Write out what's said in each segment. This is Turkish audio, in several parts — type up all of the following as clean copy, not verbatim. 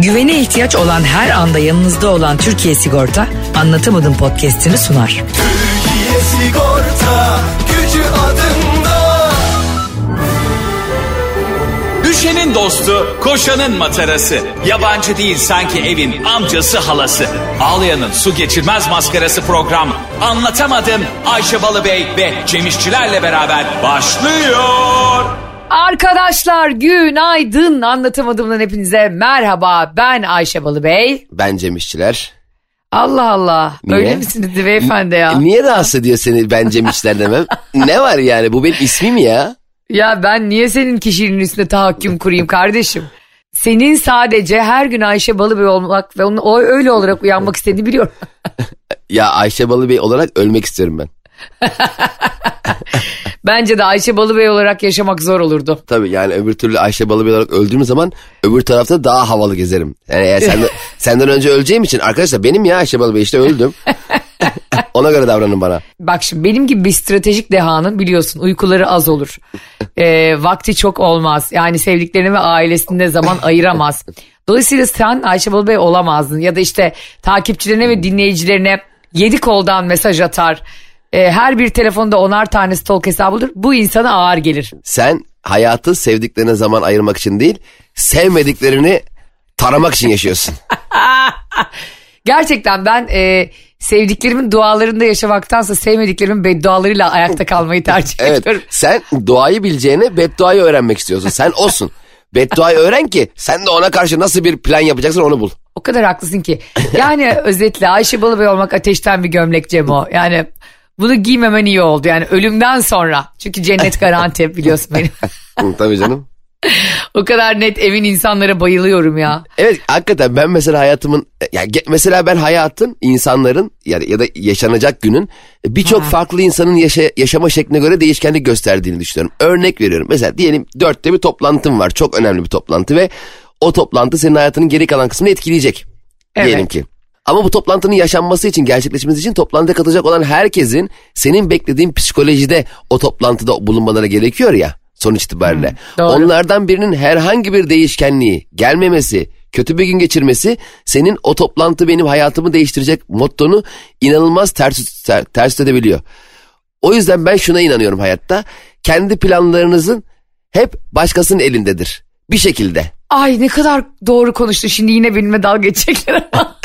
Güvene ihtiyaç olan her anda yanınızda olan Türkiye Sigorta Anlatamadım podcast'ini sunar. Türkiye Sigorta, gücü adında. Düşenin dostu, koşanın matarası. Yabancı değil sanki evin amcası halası. Ağlayanın su geçirmez maskarası program. Anlatamadım Ayşe Balıbey ve Cem İşçilerle beraber başlıyor. Arkadaşlar günaydın, Anlatamadım'dan hepinize merhaba. Ben Ayşe Balıbey. Ben Cem İşçiler. Allah Allah. Niye? Öyle misiniz beyefendi ya? Niye rahatsız ediyor seni ben Cem İşçiler demem? Ne var yani, bu benim ismim ya. Ya ben niye senin kişiliğinin üstüne tahakküm kurayım kardeşim? Senin sadece her gün Ayşe Balıbey olmak ve onun öyle olarak uyanmak istediğini biliyorum. Ya Ayşe Balıbey olarak ölmek istiyorum ben. Bence de Ayşe Balıbey olarak yaşamak zor olurdu. Tabii yani öbür türlü Ayşe Balıbey olarak öldüğüm zaman öbür tarafta daha havalı gezerim. Yani eğer senden önce öleceğim için arkadaşlar benim ya Ayşe Balıbey işte öldüm. Ona göre davranın bana. Bak şimdi benim gibi bir stratejik dehanın biliyorsun uykuları az olur. Vakti çok olmaz. Yani sevdiklerine ve ailesine zaman ayıramaz. Dolayısıyla sen Ayşe Balıbey olamazdın. Ya da işte takipçilerine ve dinleyicilerine 7 koldan mesaj atar. Her bir telefonda 10'ar tane stalk hesabıdır. Bu insana ağır gelir. Sen hayatı sevdiklerine zaman ayırmak için değil, sevmediklerini taramak için yaşıyorsun. Gerçekten ben sevdiklerimin dualarında yaşamaktansa sevmediklerimin beddualarıyla ayakta kalmayı tercih ediyorum. Evet, sen duayı bileceğine bedduayı öğrenmek istiyorsun. Sen olsun. Bedduayı öğren ki sen de ona karşı nasıl bir plan yapacaksın onu bul. O kadar haklısın ki. Yani özetle Ayşe Balıbey olmak ateşten bir gömlek Cemo. Yani bunu giymemen iyi oldu yani ölümden sonra. Çünkü cennet garanti biliyorsun benim. Tabii canım. O kadar net evin insanlara bayılıyorum ya. Evet hakikaten ben mesela hayatımın mesela ben hayatın insanların ya da yaşanacak günün birçok farklı insanın yaşama şekline göre değişkenlik gösterdiğini düşünüyorum. Örnek veriyorum mesela diyelim 4'te bir toplantım var, çok önemli bir toplantı ve o toplantı senin hayatının geri kalan kısmını etkileyecek. Evet. Diyelim ki. Ama bu toplantının yaşanması için, gerçekleşmesi için toplantıya katılacak olan herkesin senin beklediğin psikolojide o toplantıda bulunmaları gerekiyor ya sonuç itibariyle. Onlardan birinin herhangi bir değişkenliği, gelmemesi, kötü bir gün geçirmesi senin o toplantı benim hayatımı değiştirecek mottonu inanılmaz ters edebiliyor. O yüzden ben şuna inanıyorum hayatta. Kendi planlarınızın hep başkasının elindedir. Bir şekilde. Ay ne kadar doğru konuştu. Şimdi yine benimle dalga geçecekler ama.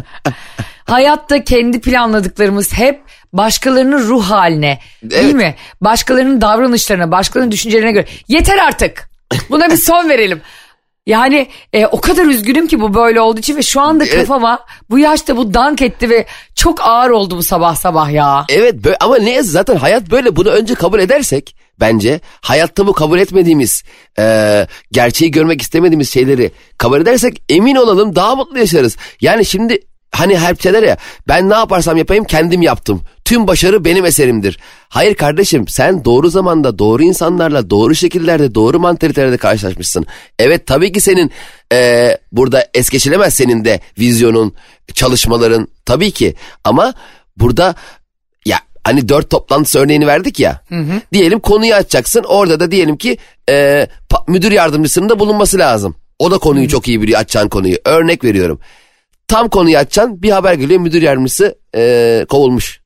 Hayatta kendi planladıklarımız hep başkalarının ruh haline, değil mi? Başkalarının davranışlarına, başkalarının düşüncelerine göre. Yeter artık. Buna bir son verelim. Yani o kadar üzgünüm ki bu böyle olduğu için ve şu anda kafama bu yaşta bu dank etti ve çok ağır oldu bu sabah sabah ya. Evet ama ne zaten hayat böyle, bunu önce kabul edersek bence hayatta bu kabul etmediğimiz gerçeği görmek istemediğimiz şeyleri kabul edersek emin olalım daha mutlu yaşarız. Yani şimdi hani hep şeyler ya, ben ne yaparsam yapayım kendim yaptım. Tüm başarı benim eserimdir. Hayır kardeşim, sen doğru zamanda doğru insanlarla doğru şekillerde doğru mantalitelerde karşılaşmışsın. Evet tabii ki senin burada es geçilemez senin de vizyonun, çalışmaların tabii ki. Ama burada ya hani 4 toplantısı örneğini verdik ya. Diyelim konuyu açacaksın, orada da diyelim ki müdür yardımcısının da bulunması lazım. O da konuyu çok iyi biliyor, açacağın konuyu. Örnek veriyorum. Tam konuyu açacaksın, bir haber geliyor, müdür yardımcısı kovulmuş.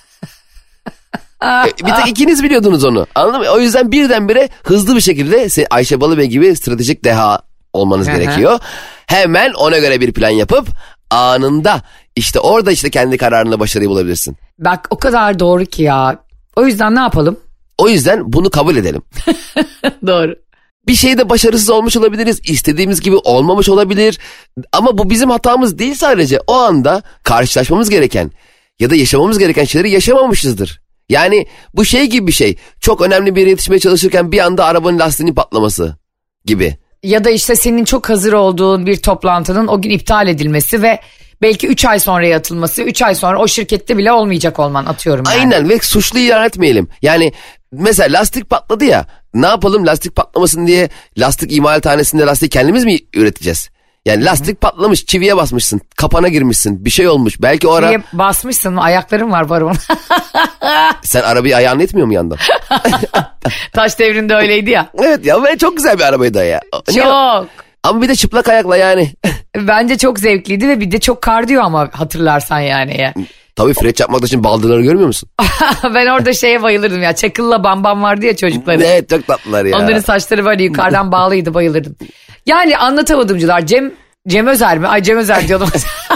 Bir tek ikiniz biliyordunuz onu, anladın mı? O yüzden birdenbire hızlı bir şekilde Ayşe Balıbey gibi stratejik deha olmanız gerekiyor. Hemen ona göre bir plan yapıp anında işte orada işte kendi kararınla başarıyı bulabilirsin. Bak o kadar doğru ki ya. O yüzden ne yapalım? O yüzden bunu kabul edelim. Doğru. Bir şeyde başarısız olmuş olabiliriz, istediğimiz gibi olmamış olabilir. Ama bu bizim hatamız değil sadece. O anda karşılaşmamız gereken ya da yaşamamız gereken şeyleri yaşamamışızdır. Yani bu şey gibi bir şey. Çok önemli bir yere yetişmeye çalışırken bir anda arabanın lastiğinin patlaması gibi. Ya da işte senin çok hazır olduğun bir toplantının o gün iptal edilmesi ve belki 3 ay sonraya atılması, 3 ay sonra o şirkette bile olmayacak olman, atıyorum yani. Aynen, ve suçlu ilan etmeyelim. Yani mesela lastik patladı ya, ne yapalım, lastik patlamasın diye lastik imalathanesinde lastik kendimiz mi üreteceğiz? Yani lastik patlamış, çiviye basmışsın, kapana girmişsin, bir şey olmuş. Belki o ara... Çiviye basmışsın, ayaklarım var baron. Sen arabayı ayağınla itmiyor mu yandan? Taş devrinde öyleydi ya. Evet ya, ve çok güzel bir arabaydı ya. Çok. Ama bir de çıplak ayakla yani. Bence çok zevkliydi ve bir de çok kardiyo ama hatırlarsan yani ya. Tabii freç yapmak için baldırları görmüyor musun? Ben orada şeye bayılırdım ya. Çakıl'la Bambam vardı ya çocukları. Evet, çok tatlılar ya. Onların saçları böyle yukarıdan bağlıydı, bayılırdım. Yani anlatamadımcılar. Cem Özer mi? Ay Cem Özer diyordum.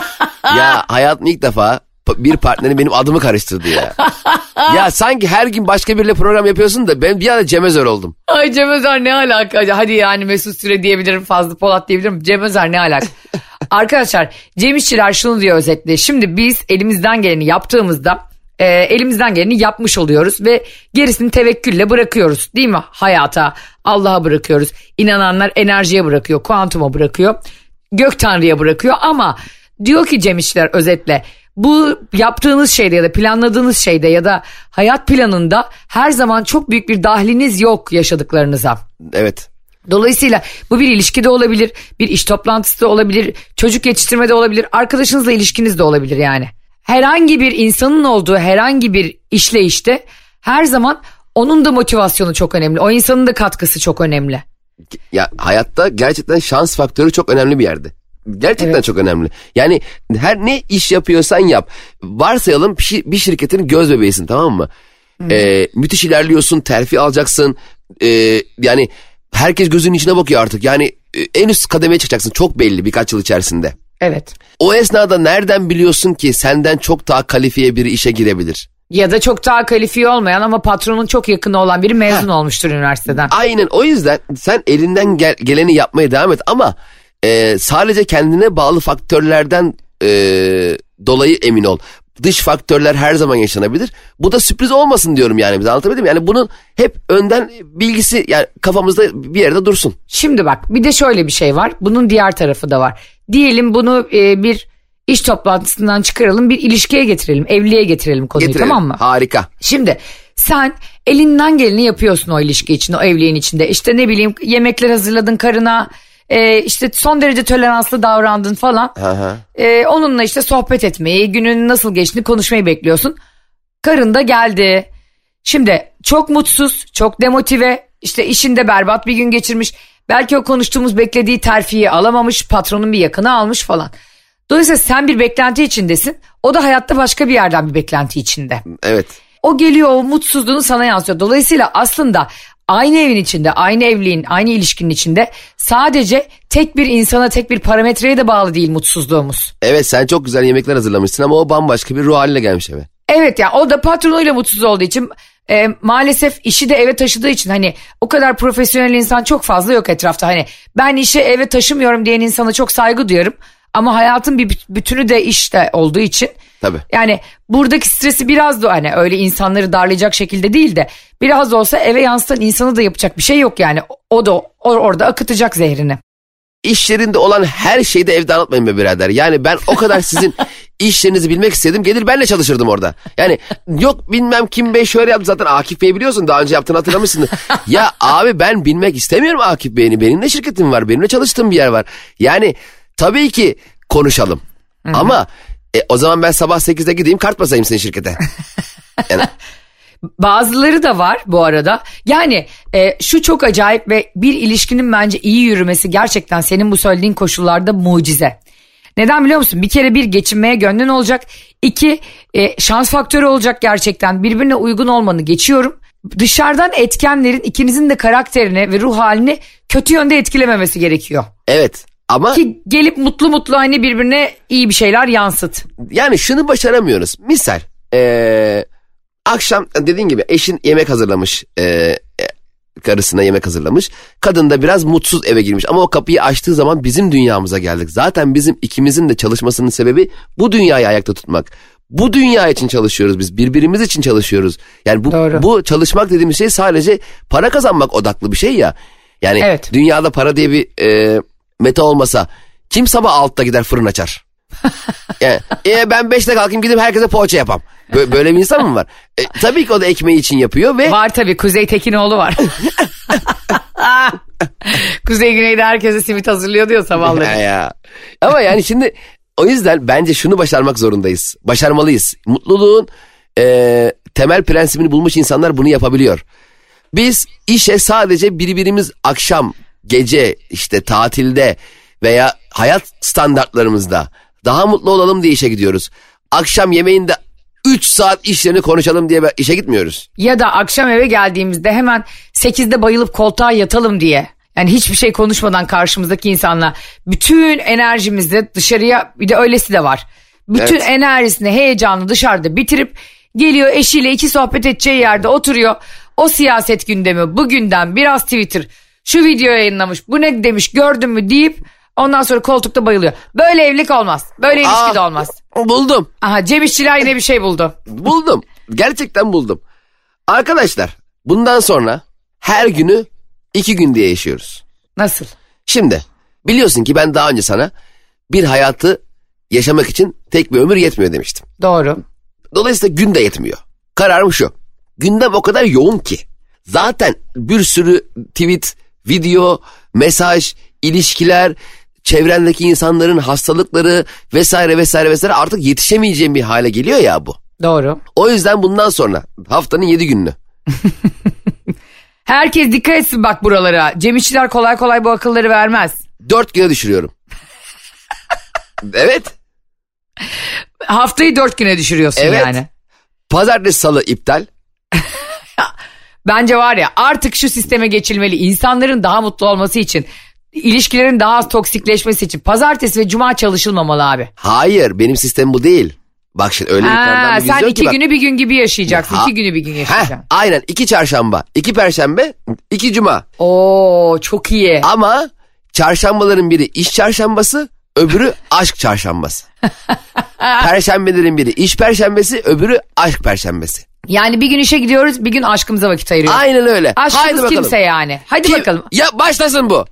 Ya hayatım ilk defa bir partnerim benim adımı karıştırdı ya. Ya sanki her gün başka biriyle program yapıyorsun da ben bir anda Cem Özer oldum. Ay Cem Özer ne alaka? Hadi yani Mesut Süre diyebilirim, Fazlı Polat diyebilirim. Cem Özer ne alaka? Arkadaşlar Cem İşçiler şunu diyor özetle. Şimdi biz elimizden geleni yaptığımızda elimizden geleni yapmış oluyoruz ve gerisini tevekkülle bırakıyoruz değil mi? Hayata, Allah'a bırakıyoruz. İnananlar enerjiye bırakıyor, kuantuma bırakıyor, gök tanrıya bırakıyor ama diyor ki Cem İşçiler özetle, bu yaptığınız şeyde ya da planladığınız şeyde ya da hayat planında her zaman çok büyük bir dahliniz yok yaşadıklarınıza. Evet. Dolayısıyla bu bir ilişkide olabilir, bir iş toplantısı da olabilir, çocuk yetiştirmede olabilir, arkadaşınızla ilişkiniz de olabilir yani. Herhangi bir insanın olduğu herhangi bir işleyişte her zaman onun da motivasyonu çok önemli. O insanın da katkısı çok önemli. Ya hayatta gerçekten şans faktörü çok önemli bir yerde. Gerçekten Evet. çok önemli. Yani her ne iş yapıyorsan yap. Varsayalım bir şirketin göz bebeğisin, tamam mı? Müthiş ilerliyorsun, terfi alacaksın. Yani herkes gözünün içine bakıyor artık. Yani en üst kademeye çıkacaksın, çok belli birkaç yıl içerisinde. Evet. O esnada nereden biliyorsun ki senden çok daha kalifiye biri işe girebilir? Ya da çok daha kalifiye olmayan ama patronun çok yakını olan biri mezun olmuştur üniversiteden. Aynen, o yüzden sen elinden geleni yapmaya devam et ama sadece kendine bağlı faktörlerden dolayı emin ol. Dış faktörler her zaman yaşanabilir. Bu da sürpriz olmasın diyorum yani, bize anlatabildim. Yani bunun hep önden bilgisi yani kafamızda bir yerde dursun. Şimdi bak bir de şöyle bir şey var. Bunun diğer tarafı da var. Diyelim bunu bir iş toplantısından çıkaralım, bir ilişkiye getirelim, evliliğe getirelim konuyu. Getirelim. Tamam mı? Harika. Şimdi sen elinden geleni yapıyorsun o ilişki için, o evliliğin içinde. İşte ne bileyim yemekler hazırladın karına, işte son derece toleranslı davrandın falan. Aha. Onunla işte sohbet etmeyi, günün nasıl geçtiğini konuşmayı bekliyorsun. Karın da geldi. Şimdi çok mutsuz, çok demotive, işte işinde berbat bir gün geçirmiş. Belki o konuştuğumuz beklediği terfiyi alamamış, patronun bir yakını almış falan. Dolayısıyla sen bir beklenti içindesin. O da hayatta başka bir yerden bir beklenti içinde. Evet. O geliyor, o mutsuzluğunu sana yansıtıyor. Dolayısıyla aslında aynı evin içinde, aynı evliliğin, aynı ilişkinin içinde sadece tek bir insana, tek bir parametreye de bağlı değil mutsuzluğumuz. Evet, sen çok güzel yemekler hazırlamışsın ama o bambaşka bir ruh haline gelmiş eve. Evet ya, o da patronuyla mutsuz olduğu için maalesef işi de eve taşıdığı için hani o kadar profesyonel insan çok fazla yok etrafta. Hani ben işi eve taşımıyorum diyen insana çok saygı duyuyorum. Ama hayatın bir bütünü de işte olduğu için. Tabii. Yani buradaki stresi biraz da hani öyle insanları darlayacak şekilde değil de biraz da olsa eve yansıtan insanı da yapacak bir şey yok yani. O da orada akıtacak zehrini. İş yerinde olan her şeyi de evde anlatmayın be birader. Yani ben o kadar sizin iş yerinizi bilmek istedim. Gelir benle çalışırdım orada. Yani yok bilmem kim bey şöyle yaptı, zaten Akif Bey biliyorsun, daha önce yaptığını hatırlamışsın. Ya abi ben bilmek istemiyorum Akif Bey'ini. Benim de şirketim var, benimle çalıştığım bir yer var. Yani tabii ki konuşalım. Hı-hı. Ama o zaman ben sabah 8'de gideyim kart basayım senin şirkete. Yani... Bazıları da var bu arada. Yani şu çok acayip ve bir ilişkinin bence iyi yürümesi gerçekten senin bu söylediğin koşullarda mucize. Neden biliyor musun? Bir kere bir geçinmeye gönlün olacak. İki şans faktörü olacak gerçekten. Birbirine uygun olmanı geçiyorum. Dışarıdan etkenlerin ikinizin de karakterini ve ruh halini kötü yönde etkilememesi gerekiyor. Evet. Ama ki gelip mutlu mutlu hani birbirine iyi bir şeyler yansıt. Yani şunu başaramıyoruz. Misal akşam dediğin gibi eşin yemek hazırlamış, karısına yemek hazırlamış. Kadın da biraz mutsuz eve girmiş ama o kapıyı açtığı zaman bizim dünyamıza geldik. Zaten bizim ikimizin de çalışmasının sebebi bu dünyayı ayakta tutmak. Bu dünya için çalışıyoruz biz, birbirimiz için çalışıyoruz. Yani bu çalışmak dediğimiz şey sadece para kazanmak odaklı bir şey ya. Yani evet. Dünyada para diye bir meta olmasa kim sabah 6'da gider fırın açar? Yani, ben 5'te kalkayım gidip herkese poğaça yapam. Böyle bir insan mı var? Tabii ki o da ekmeği için yapıyor ve... Var tabii, Kuzey Tekinoğlu var. Kuzey Güney'de herkese simit hazırlıyor diyor sabahları. Ya. Ama yani şimdi o yüzden bence şunu başarmak zorundayız. Başarmalıyız. Mutluluğun temel prensibini bulmuş insanlar bunu yapabiliyor. Biz işe sadece birbirimiz akşam, gece, işte tatilde veya hayat standartlarımızda daha mutlu olalım diye işe gidiyoruz. Akşam yemeğinde 3 saat işlerini konuşalım diye işe gitmiyoruz. Ya da akşam eve geldiğimizde hemen 8'de bayılıp koltuğa yatalım diye. Yani hiçbir şey konuşmadan karşımızdaki insanla bütün enerjimizi dışarıya, bir de öylesi de var. Bütün enerjisini, heyecanı dışarıda bitirip geliyor, eşiyle 2 sohbet edeceği yerde oturuyor. O siyaset gündemi, bu gündem, biraz Twitter, şu video yayınlamış, bu ne demiş gördün mü deyip ondan sonra koltukta bayılıyor. Böyle evlilik olmaz. Böyle ilişki de olmaz. Buldum. Aha, Cem İşçiler yine bir şey buldu. Buldum. Gerçekten buldum. Arkadaşlar, bundan sonra her günü 2 gün diye yaşıyoruz. Nasıl? Şimdi biliyorsun ki ben daha önce sana bir hayatı yaşamak için tek bir ömür yetmiyor demiştim. Doğru. Dolayısıyla gün de yetmiyor. Kararım şu. Gündem o kadar yoğun ki. Zaten bir sürü tweet, video, mesaj, ilişkiler, çevrendeki insanların hastalıkları vesaire vesaire vesaire artık yetişemeyeceğim bir hale geliyor ya bu. Doğru. O yüzden bundan sonra haftanın 7 gününü. Herkes dikkat etsin bak buralara. Cem İşçiler kolay kolay bu akılları vermez. 4 güne düşürüyorum. Evet. Haftayı 4 güne düşürüyorsun Evet. yani. Pazartesi, salı iptal. Bence var ya, artık şu sisteme geçilmeli. İnsanların daha mutlu olması için, ilişkilerin daha az toksikleşmesi için pazartesi ve cuma çalışılmamalı abi. Hayır, benim sistemim bu değil. Bak şimdi öyle yukarıdan bir Sen vizyon 2 ki bak. günü bir gün gibi yaşayacaksın. 2 günü bir gün yaşayacaksın. Aynen, 2 çarşamba, 2 perşembe, 2 cuma. Oo, çok iyi. Ama çarşambaların biri iş çarşambası, öbürü aşk çarşambası. Perşembelerin biri iş perşembesi, öbürü aşk perşembesi. Yani bir gün işe gidiyoruz, bir gün aşkımıza vakit ayırıyoruz. Aynen öyle. Haydi Aşkımız bakalım. kimse yani. Hadi bakalım. Ya başlasın bu.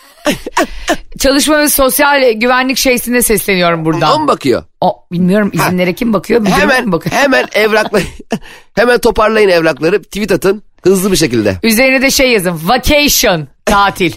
Çalışma ve sosyal güvenlik şeysine sesleniyorum buradan. O mu bakıyor? Bilmiyorum, izinlere kim bakıyor? Müdürüm mü bakıyor? Hemen evrakları, hemen toparlayın evrakları, tweet atın hızlı bir şekilde. Üzerine de şey yazın. Vacation. Tatil.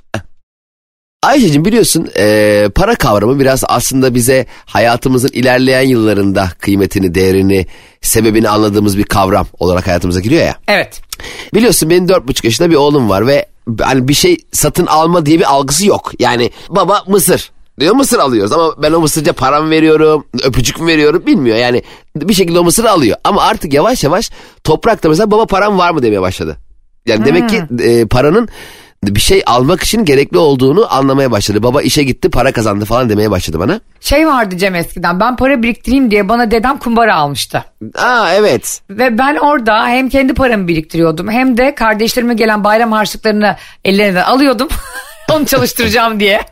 Ayşe'cim biliyorsun para kavramı biraz aslında bize hayatımızın ilerleyen yıllarında kıymetini, değerini, sebebini anladığımız bir kavram olarak hayatımıza giriyor ya. Evet. Biliyorsun benim 4,5 yaşında bir oğlum var ve hani bir şey satın alma diye bir algısı yok. Yani baba mısır diyor, mısır alıyoruz ama ben o mısırca param veriyorum, öpücük mü veriyorum bilmiyor. Yani bir şekilde o mısırı alıyor ama artık yavaş yavaş toprakta mesela baba param var mı demeye başladı. Yani demek ki paranın bir şey almak için gerekli olduğunu anlamaya başladı. Baba işe gitti, para kazandı falan demeye başladı bana. Şey vardı Cem eskiden, ben para biriktireyim diye bana dedem kumbara almıştı. Evet. Ve ben orada hem kendi paramı biriktiriyordum hem de kardeşlerime gelen bayram harçlıklarını ellerinden alıyordum. Onu çalıştıracağım diye.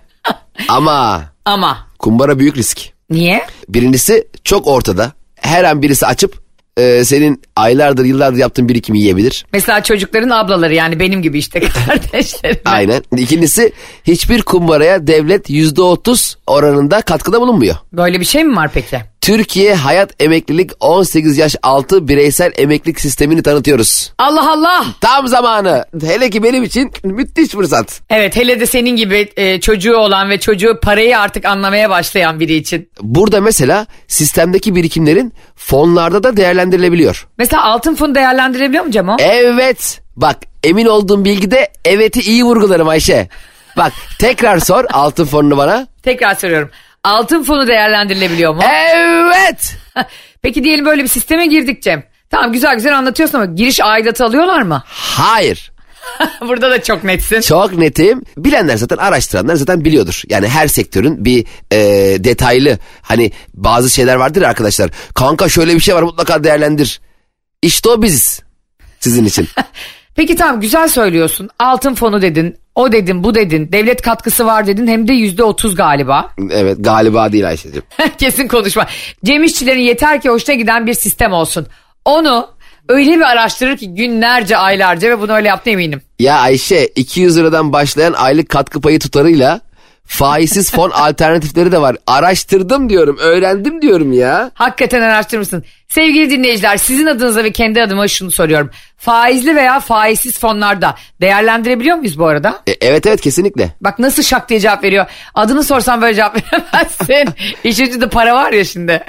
Ama kumbara büyük risk. Niye? Birincisi çok ortada. Her an birisi açıp senin aylardır yıllardır yaptığın birikimi yiyebilir. Mesela çocukların ablaları, yani benim gibi işte kardeşlerim. Aynen. İkincisi hiçbir kumbaraya devlet %30 oranında katkıda bulunmuyor. Böyle bir şey mi var peki? Türkiye Hayat Emeklilik 18 yaş altı bireysel emeklilik sistemini tanıtıyoruz. Allah Allah. Tam zamanı. Hele ki benim için müthiş fırsat. Evet, hele de senin gibi çocuğu olan ve çocuğu parayı artık anlamaya başlayan biri için. Burada mesela sistemdeki birikimlerin fonlarda da değerlendirilebiliyor. Mesela altın fonu değerlendirebiliyor mu Cemo? Evet. Bak emin olduğum bilgide evet'i iyi vurgularım Ayşe. Bak tekrar sor altın fonunu bana. Tekrar soruyorum. Altın fonu değerlendirilebiliyor mu? Evet. Peki diyelim böyle bir sisteme girdik Cem. Tamam, güzel güzel anlatıyorsun ama giriş aidatı alıyorlar mı? Hayır. Burada da çok netsin. Çok netim. Bilenler zaten, araştıranlar zaten biliyordur. Yani her sektörün bir detaylı, hani bazı şeyler vardır ya arkadaşlar. Kanka şöyle bir şey var, mutlaka değerlendir. İşte o biziz sizin için. Peki tamam, güzel söylüyorsun. Altın fonu dedin, o dedin, bu dedin. Devlet katkısı var dedin, hem de %30 galiba. Evet, galiba değil Ayşe'cim. Kesin konuşma. Cem İşçilerin yeter ki hoşuna giden bir sistem olsun. Onu öyle bir araştırır ki günlerce, aylarca, ve bunu öyle yaptığına eminim. Ya Ayşe, 200 liradan başlayan aylık katkı payı tutarıyla faizsiz fon alternatifleri de var. Araştırdım diyorum, öğrendim diyorum ya. Hakikaten araştırmışsın. Sevgili dinleyiciler, sizin adınıza ve kendi adıma şunu soruyorum. Faizli veya faizsiz fonlarda değerlendirebiliyor muyuz bu arada? Evet kesinlikle. Bak nasıl şak diye cevap veriyor. Adını sorsam böyle cevap veremezsin. İşin içinde para var ya şimdi.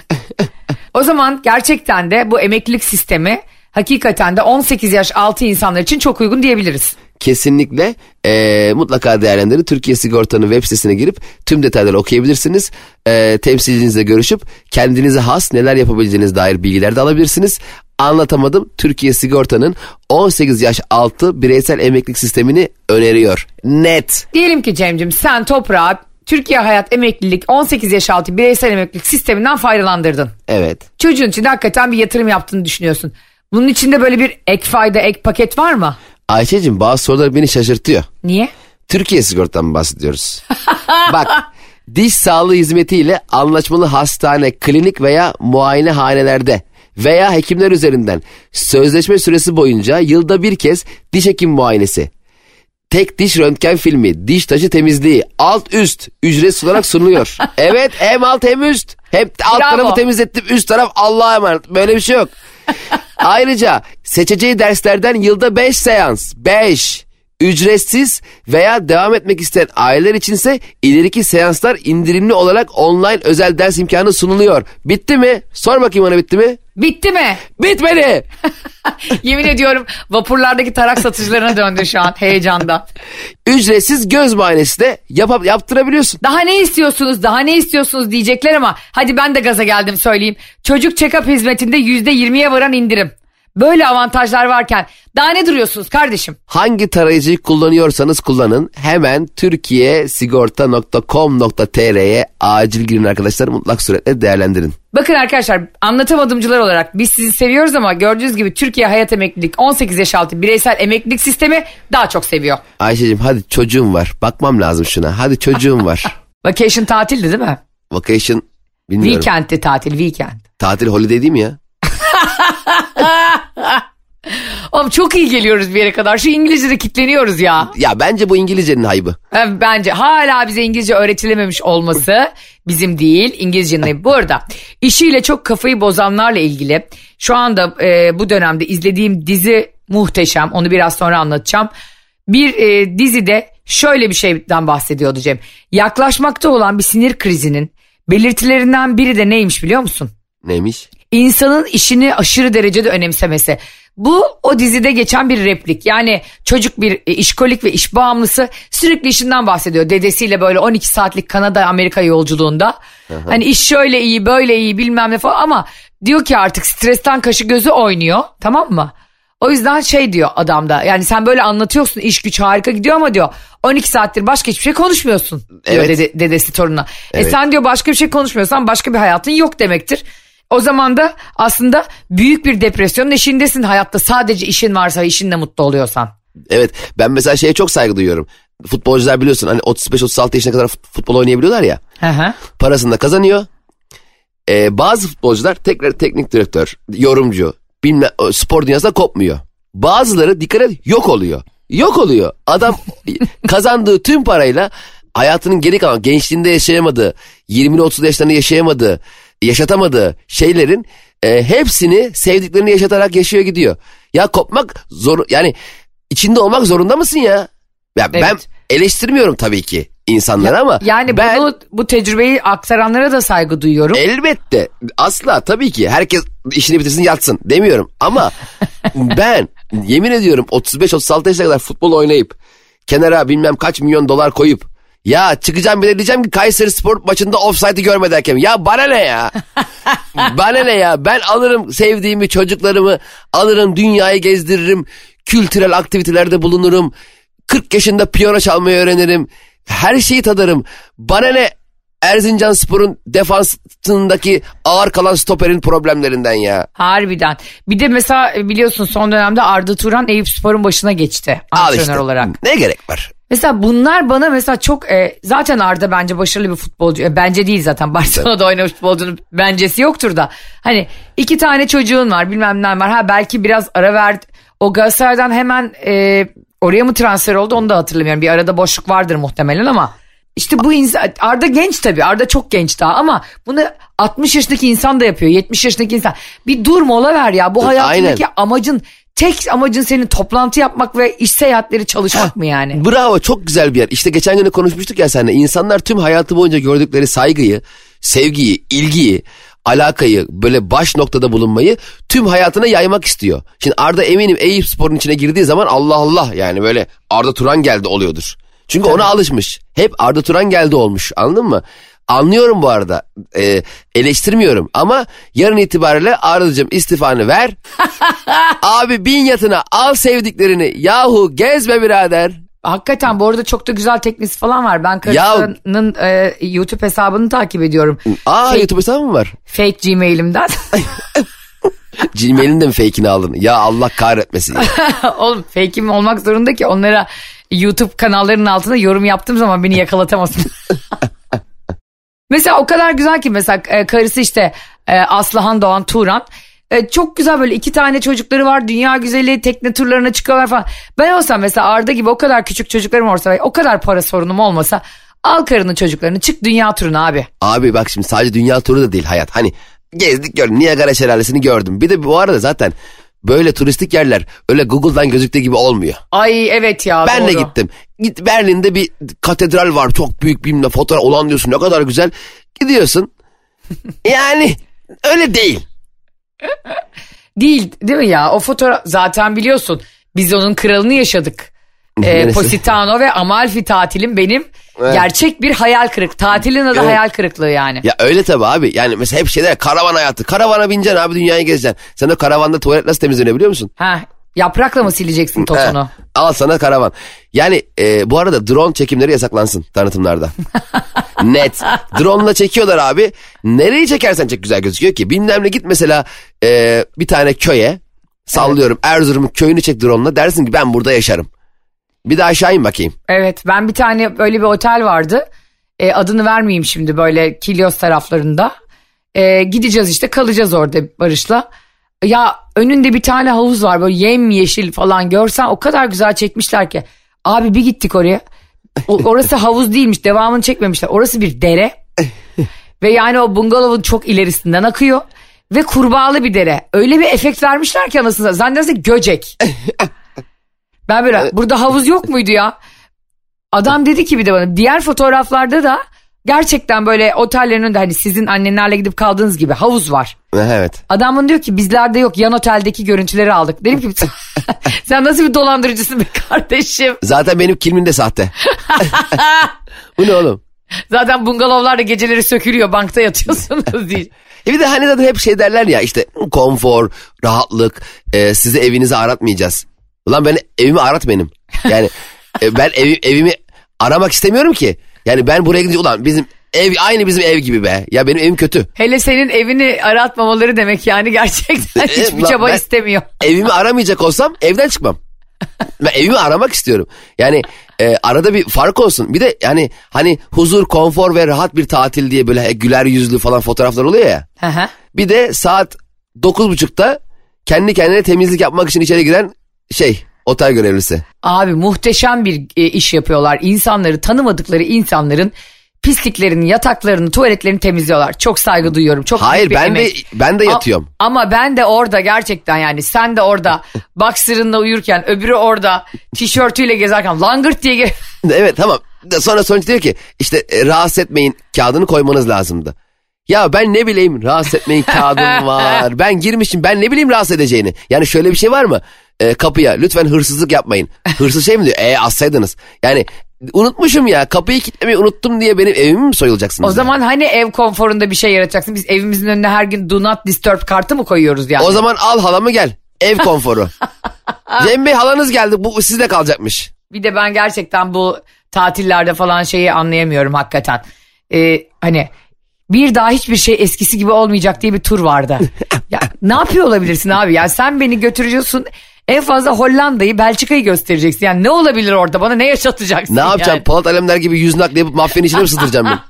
O zaman gerçekten de bu emeklilik sistemi hakikaten de 18 yaş altı insanlar için çok uygun diyebiliriz. kesinlikle mutlaka değerlendirin. Türkiye Sigorta'nın web sitesine girip tüm detayları okuyabilirsiniz. Temsilcinizle görüşüp kendinize has neler yapabileceğinize dair bilgiler de alabilirsiniz. Anlatamadım. Türkiye Sigorta'nın 18 yaş altı bireysel emeklilik sistemini öneriyor. Net. Diyelim ki Cem'cim sen toprağı Türkiye Hayat Emeklilik 18 yaş altı bireysel emeklilik sisteminden faydalandırdın. Evet. Çocuğun için hakikaten bir yatırım yaptığını düşünüyorsun. Bunun içinde böyle bir ek fayda, ek paket var mı? Ayşe'cim bazı sorular beni şaşırtıyor. Niye? Türkiye Sigorta'dan bahsediyoruz. Bak, diş sağlığı hizmetiyle anlaşmalı hastane, klinik veya muayenehanelerde veya hekimler üzerinden sözleşme süresi boyunca yılda bir kez diş hekim muayenesi, tek diş röntgen filmi, diş taşı temizliği, alt üst ücretsiz olarak sunuluyor. Evet, hem alt hem üst. Hep alt tarafı temizlettim, üst taraf Allah'a emanet. Böyle bir şey yok. Ayrıca seçeceği derslerden yılda 5 seans, 5 ücretsiz veya devam etmek isteyen aileler içinse ileriki seanslar indirimli olarak online özel ders imkanı sunuluyor. Bitti mi? Sor bakayım bana, bitti mi? Bitti mi? Bitmedi. Yemin ediyorum vapurlardaki tarak satıcılarına döndü şu an heyecandan. Ücretsiz göz muayenesi de yaptırabiliyorsun. Daha ne istiyorsunuz, daha ne istiyorsunuz diyecekler ama hadi ben de gaza geldim söyleyeyim. Çocuk check-up hizmetinde %20'ye varan indirim. Böyle avantajlar varken daha ne duruyorsunuz kardeşim? Hangi tarayıcıyı kullanıyorsanız kullanın. Hemen türkiyesigorta.com.tr'ye acil girin arkadaşlar. Mutlak suretle değerlendirin. Bakın arkadaşlar, anlatamadımcılar olarak biz sizi seviyoruz ama gördüğünüz gibi Türkiye Hayat Emeklilik 18 yaş altı bireysel emeklilik sistemi daha çok seviyor. Ayşe'cim hadi çocuğum var. Bakmam lazım şuna. Hadi çocuğum var. Vacation tatildi değil mi? Vacation bilmiyorum. Weekend'ti tatil, weekend. Tatil holiday değil mi ya? Oğlum çok iyi geliyoruz bir yere kadar. Şu İngilizce'de kitleniyoruz ya. Ya bence bu İngilizcenin haybı. Bence hala bize İngilizce öğretilememiş olması bizim değil, İngilizcenin haybı. Bu arada işiyle çok kafayı bozanlarla ilgili şu anda bu dönemde izlediğim dizi muhteşem. Onu biraz sonra anlatacağım. Bir dizide şöyle bir şeyden bahsediyordu Cem. Yaklaşmakta olan bir sinir krizinin belirtilerinden biri de neymiş biliyor musun? Neymiş? İnsanın işini aşırı derecede önemsemesi. Bu o dizide geçen bir replik. Yani çocuk bir işkolik ve iş bağımlısı sürekli işinden bahsediyor. Dedesiyle böyle 12 saatlik Kanada Amerika yolculuğunda. Aha. Hani iş şöyle iyi böyle iyi bilmem ne falan ama diyor ki artık stresten kaşı gözü oynuyor, tamam mı? O yüzden şey diyor adam da, yani sen böyle anlatıyorsun iş güç harika gidiyor ama diyor 12 saattir başka hiçbir şey konuşmuyorsun diyor evet. Dedesi torununa. Evet. Sen diyor başka bir şey konuşmuyorsan başka bir hayatın yok demektir. O zaman da aslında büyük bir depresyonun eşiğindesin hayatta, sadece işin varsa, işinle mutlu oluyorsan. Evet, ben mesela şeye çok saygı duyuyorum. Futbolcular biliyorsun hani 35-36 yaşına kadar futbol oynayabiliyorlar ya. Hı. Parasını da kazanıyor. Bazı futbolcular tekrar teknik direktör, yorumcu, bilmem, spor dünyasında kopmuyor. Bazıları dikkat et yok oluyor. Yok oluyor. Adam kazandığı tüm parayla hayatının geri kalan, gençliğinde yaşayamadığı, 20'li 30'lu yaşlarında yaşatamadığı şeylerin hepsini sevdiklerini yaşatarak yaşıyor gidiyor. Ya kopmak zor, yani içinde olmak zorunda mısın ya? Ya evet. Ben eleştirmiyorum tabii ki insanları ama yani bu tecrübeyi aktaranlara da saygı duyuyorum. Elbette, asla tabii ki herkes işini bitirsin yatsın demiyorum ama ben yemin ediyorum 35-36 yaşına kadar futbol oynayıp kenara bilmem kaç milyon dolar koyup ya çıkacağım bile diyeceğim ki Kayseri Spor maçında offside'ı görmedi hakem. Ya bana ne ya? Bana ne ya? Ben alırım sevdiğimi, çocuklarımı alırım, dünyayı gezdiririm, kültürel aktivitelerde bulunurum, 40 yaşında piyano çalmayı öğrenirim, her şeyi tadarım. Bana ne Erzincanspor'un defansındaki ağır kalan stoperin problemlerinden ya. Harbiden. Bir de mesela biliyorsun son dönemde Arda Turan Eyüpspor'un başına geçti antrenör işte olarak. Ne gerek var? Mesela bunlar bana mesela çok zaten Arda bence başarılı bir futbolcu. Bence değil zaten, Barcelona'da oynamış futbolcunun bencesi yoktur da. Hani 2 tane çocuğun var, bilmem ne var. Ha belki biraz ara verdi. O Galatasaray'dan hemen oraya mı transfer oldu onu da hatırlamıyorum. Bir arada boşluk vardır muhtemelen ama işte bu insan, Arda genç tabii. Arda çok genç daha ama bunu 60 yaşındaki insan da yapıyor. 70 yaşındaki insan. Bir dur mola ver ya. Bu hayatındaki tek amacın senin toplantı yapmak ve iş seyahatleri çalışmak mı yani? Bravo, çok güzel bir yer. İşte geçen gün konuşmuştuk ya seninle. İnsanlar tüm hayatı boyunca gördükleri saygıyı, sevgiyi, ilgiyi alakayı böyle baş noktada bulunmayı tüm hayatına yaymak istiyor. Şimdi Arda eminim Eyüpspor'un içine girdiği zaman Allah Allah yani böyle Arda Turan geldi oluyordur. Çünkü ona alışmış. Hep Arda Turan geldi olmuş, anladın mı? Anlıyorum bu arada. Eleştirmiyorum ama yarın itibariyle Arda'cığım istifanı ver. Abi bin yatına al sevdiklerini. Yahu gezme birader. Hakikaten bu arada çok da güzel teknisi falan var. Ben karısının YouTube hesabını takip ediyorum. YouTube hesabı mı var? Fake Gmail'imden. Gmail'in de mi fake'ini aldın? Ya Allah kahretmesin ya. Oğlum fake'im olmak zorunda ki onlara YouTube kanallarının altında yorum yaptığım zaman beni yakalatamasın. Mesela o kadar güzel ki mesela karısı işte Aslıhan Doğan Turan. Çok güzel böyle 2 tane çocukları var. Dünya güzeli, tekne turlarına çıkıyorlar falan. Ben olsam mesela Arda gibi o kadar küçük çocuklarım olsa ve o kadar para sorunum olmasa al karının çocuklarını çık dünya turuna abi. Abi bak şimdi sadece dünya turu da değil hayat. Hani gezdik gördüm. Niagara Şelalesi'ni gördüm. Bir de bu arada zaten böyle turistik yerler öyle Google'dan gözüktüğü gibi olmuyor. Ay evet ya ben doğru. de gittim. Git Berlin'de bir katedral var. Çok büyük bir fotoğraf olan diyorsun. Ne kadar güzel. Gidiyorsun. Yani öyle değil. Değil mi ya? O fotoğraf zaten biliyorsun. Biz onun kralını yaşadık. Positano ve Amalfi tatilim benim gerçek bir hayal kırıklığı. Tatilin adı hayal kırıklığı yani. Ya öyle tabii abi. Yani mesela hep şeyler karavan hayatı. Karavana bineceksin abi dünyayı gezeceksin. Sen o karavanda tuvalet nasıl temizleniyor biliyor musun? Ha, yaprakla mı sileceksin totonu? Al sana karavan. Yani bu arada drone çekimleri yasaklansın tanıtımlarda. Net. Drone'la çekiyorlar abi. Nereyi çekersen çek güzel gözüküyor ki. Bilmem ne git mesela bir tane köye. Sallıyorum Erzurum'un köyünü çek drone'la. Dersin ki ben burada yaşarım. Bir de aşağı in bakayım. Evet ben bir tane böyle bir otel vardı. Adını vermeyeyim şimdi böyle Kilyos taraflarında. Gideceğiz işte kalacağız orada Barış'la. Ya önünde bir tane havuz var böyle yemyeşil falan görsen o kadar güzel çekmişler ki. Abi bir gittik oraya. Orası havuz değilmiş devamını çekmemişler. Orası bir dere. Ve yani o bungalovun çok ilerisinden akıyor. Ve kurbağalı bir dere. Öyle bir efekt vermişler ki anasını. Zannedersin göcek. Ben böyle burada havuz yok muydu ya? Adam dedi ki bir de bana diğer fotoğraflarda da gerçekten böyle otellerin önünde hani sizin annenlerle gidip kaldığınız gibi havuz var. Evet. Adam bana diyor ki bizlerde yok yan oteldeki görüntüleri aldık. Dedim ki sen nasıl bir dolandırıcısın be kardeşim? Zaten benim kilmim de sahte. Bu ne oğlum? Zaten bungalovlarda geceleri sökülüyor bankta yatıyorsunuz diye. Bir de hani zaten hep şey derler ya işte konfor, rahatlık, size evinizi aratmayacağız. Ulan ben evimi arat benim. Yani ben evimi aramak istemiyorum ki. Yani ben buraya gidince ulan bizim ev aynı bizim ev gibi be. Ya benim evim kötü. Hele senin evini aratmamaları demek yani gerçekten hiçbir çaba istemiyor. Evimi aramayacak olsam evden çıkmam. Ben evimi aramak istiyorum. Yani arada bir fark olsun. Bir de yani hani huzur, konfor ve rahat bir tatil diye böyle güler yüzlü falan fotoğraflar oluyor ya. Bir de saat 9.30'da kendi kendine temizlik yapmak için içeri giren otel görevlisi. Abi muhteşem bir iş yapıyorlar. İnsanları tanımadıkları insanların pisliklerini, yataklarını, tuvaletlerini temizliyorlar. Çok saygı duyuyorum. Çok hayır ben de yatıyorum. Ama ben de orada gerçekten yani sen de orada boxer'ınla uyurken öbürü orada tişörtüyle gezerken langırt diye Evet tamam. Sonra sonuç diyor ki işte rahatsız etmeyin kağıdını koymanız lazımdı. Ya ben ne bileyim rahatsız etmeyin kağıdım var. Ben girmişim ben ne bileyim rahatsız edeceğini. Yani şöyle bir şey var mı? Kapıya lütfen hırsızlık yapmayın. Hırsız mi diyor? Assaydınız. Yani unutmuşum ya kapıyı kilitlemeyi unuttum diye benim evimi mi soyulacaksınız? O zaman hani ev konforunda bir şey yaratacaksın. Biz evimizin önüne her gün do not disturb kartı mı koyuyoruz yani? O zaman al halamı gel. Ev konforu. Cem Bey halanız geldi bu sizde kalacakmış. Bir de ben gerçekten bu tatillerde falan şeyi anlayamıyorum hakikaten. Hani bir daha hiçbir şey eskisi gibi olmayacak diye bir tur vardı. Ya ne yapıyor olabilirsin abi? Ya sen beni götürüyorsun. En fazla Hollanda'yı, Belçika'yı göstereceksin. Yani ne olabilir orada? Bana ne yaşatacaksın? Ne yapacağım? Yani? Polat Alemdar gibi yüz nakli mafyanın içine mi sığdıracağım ben?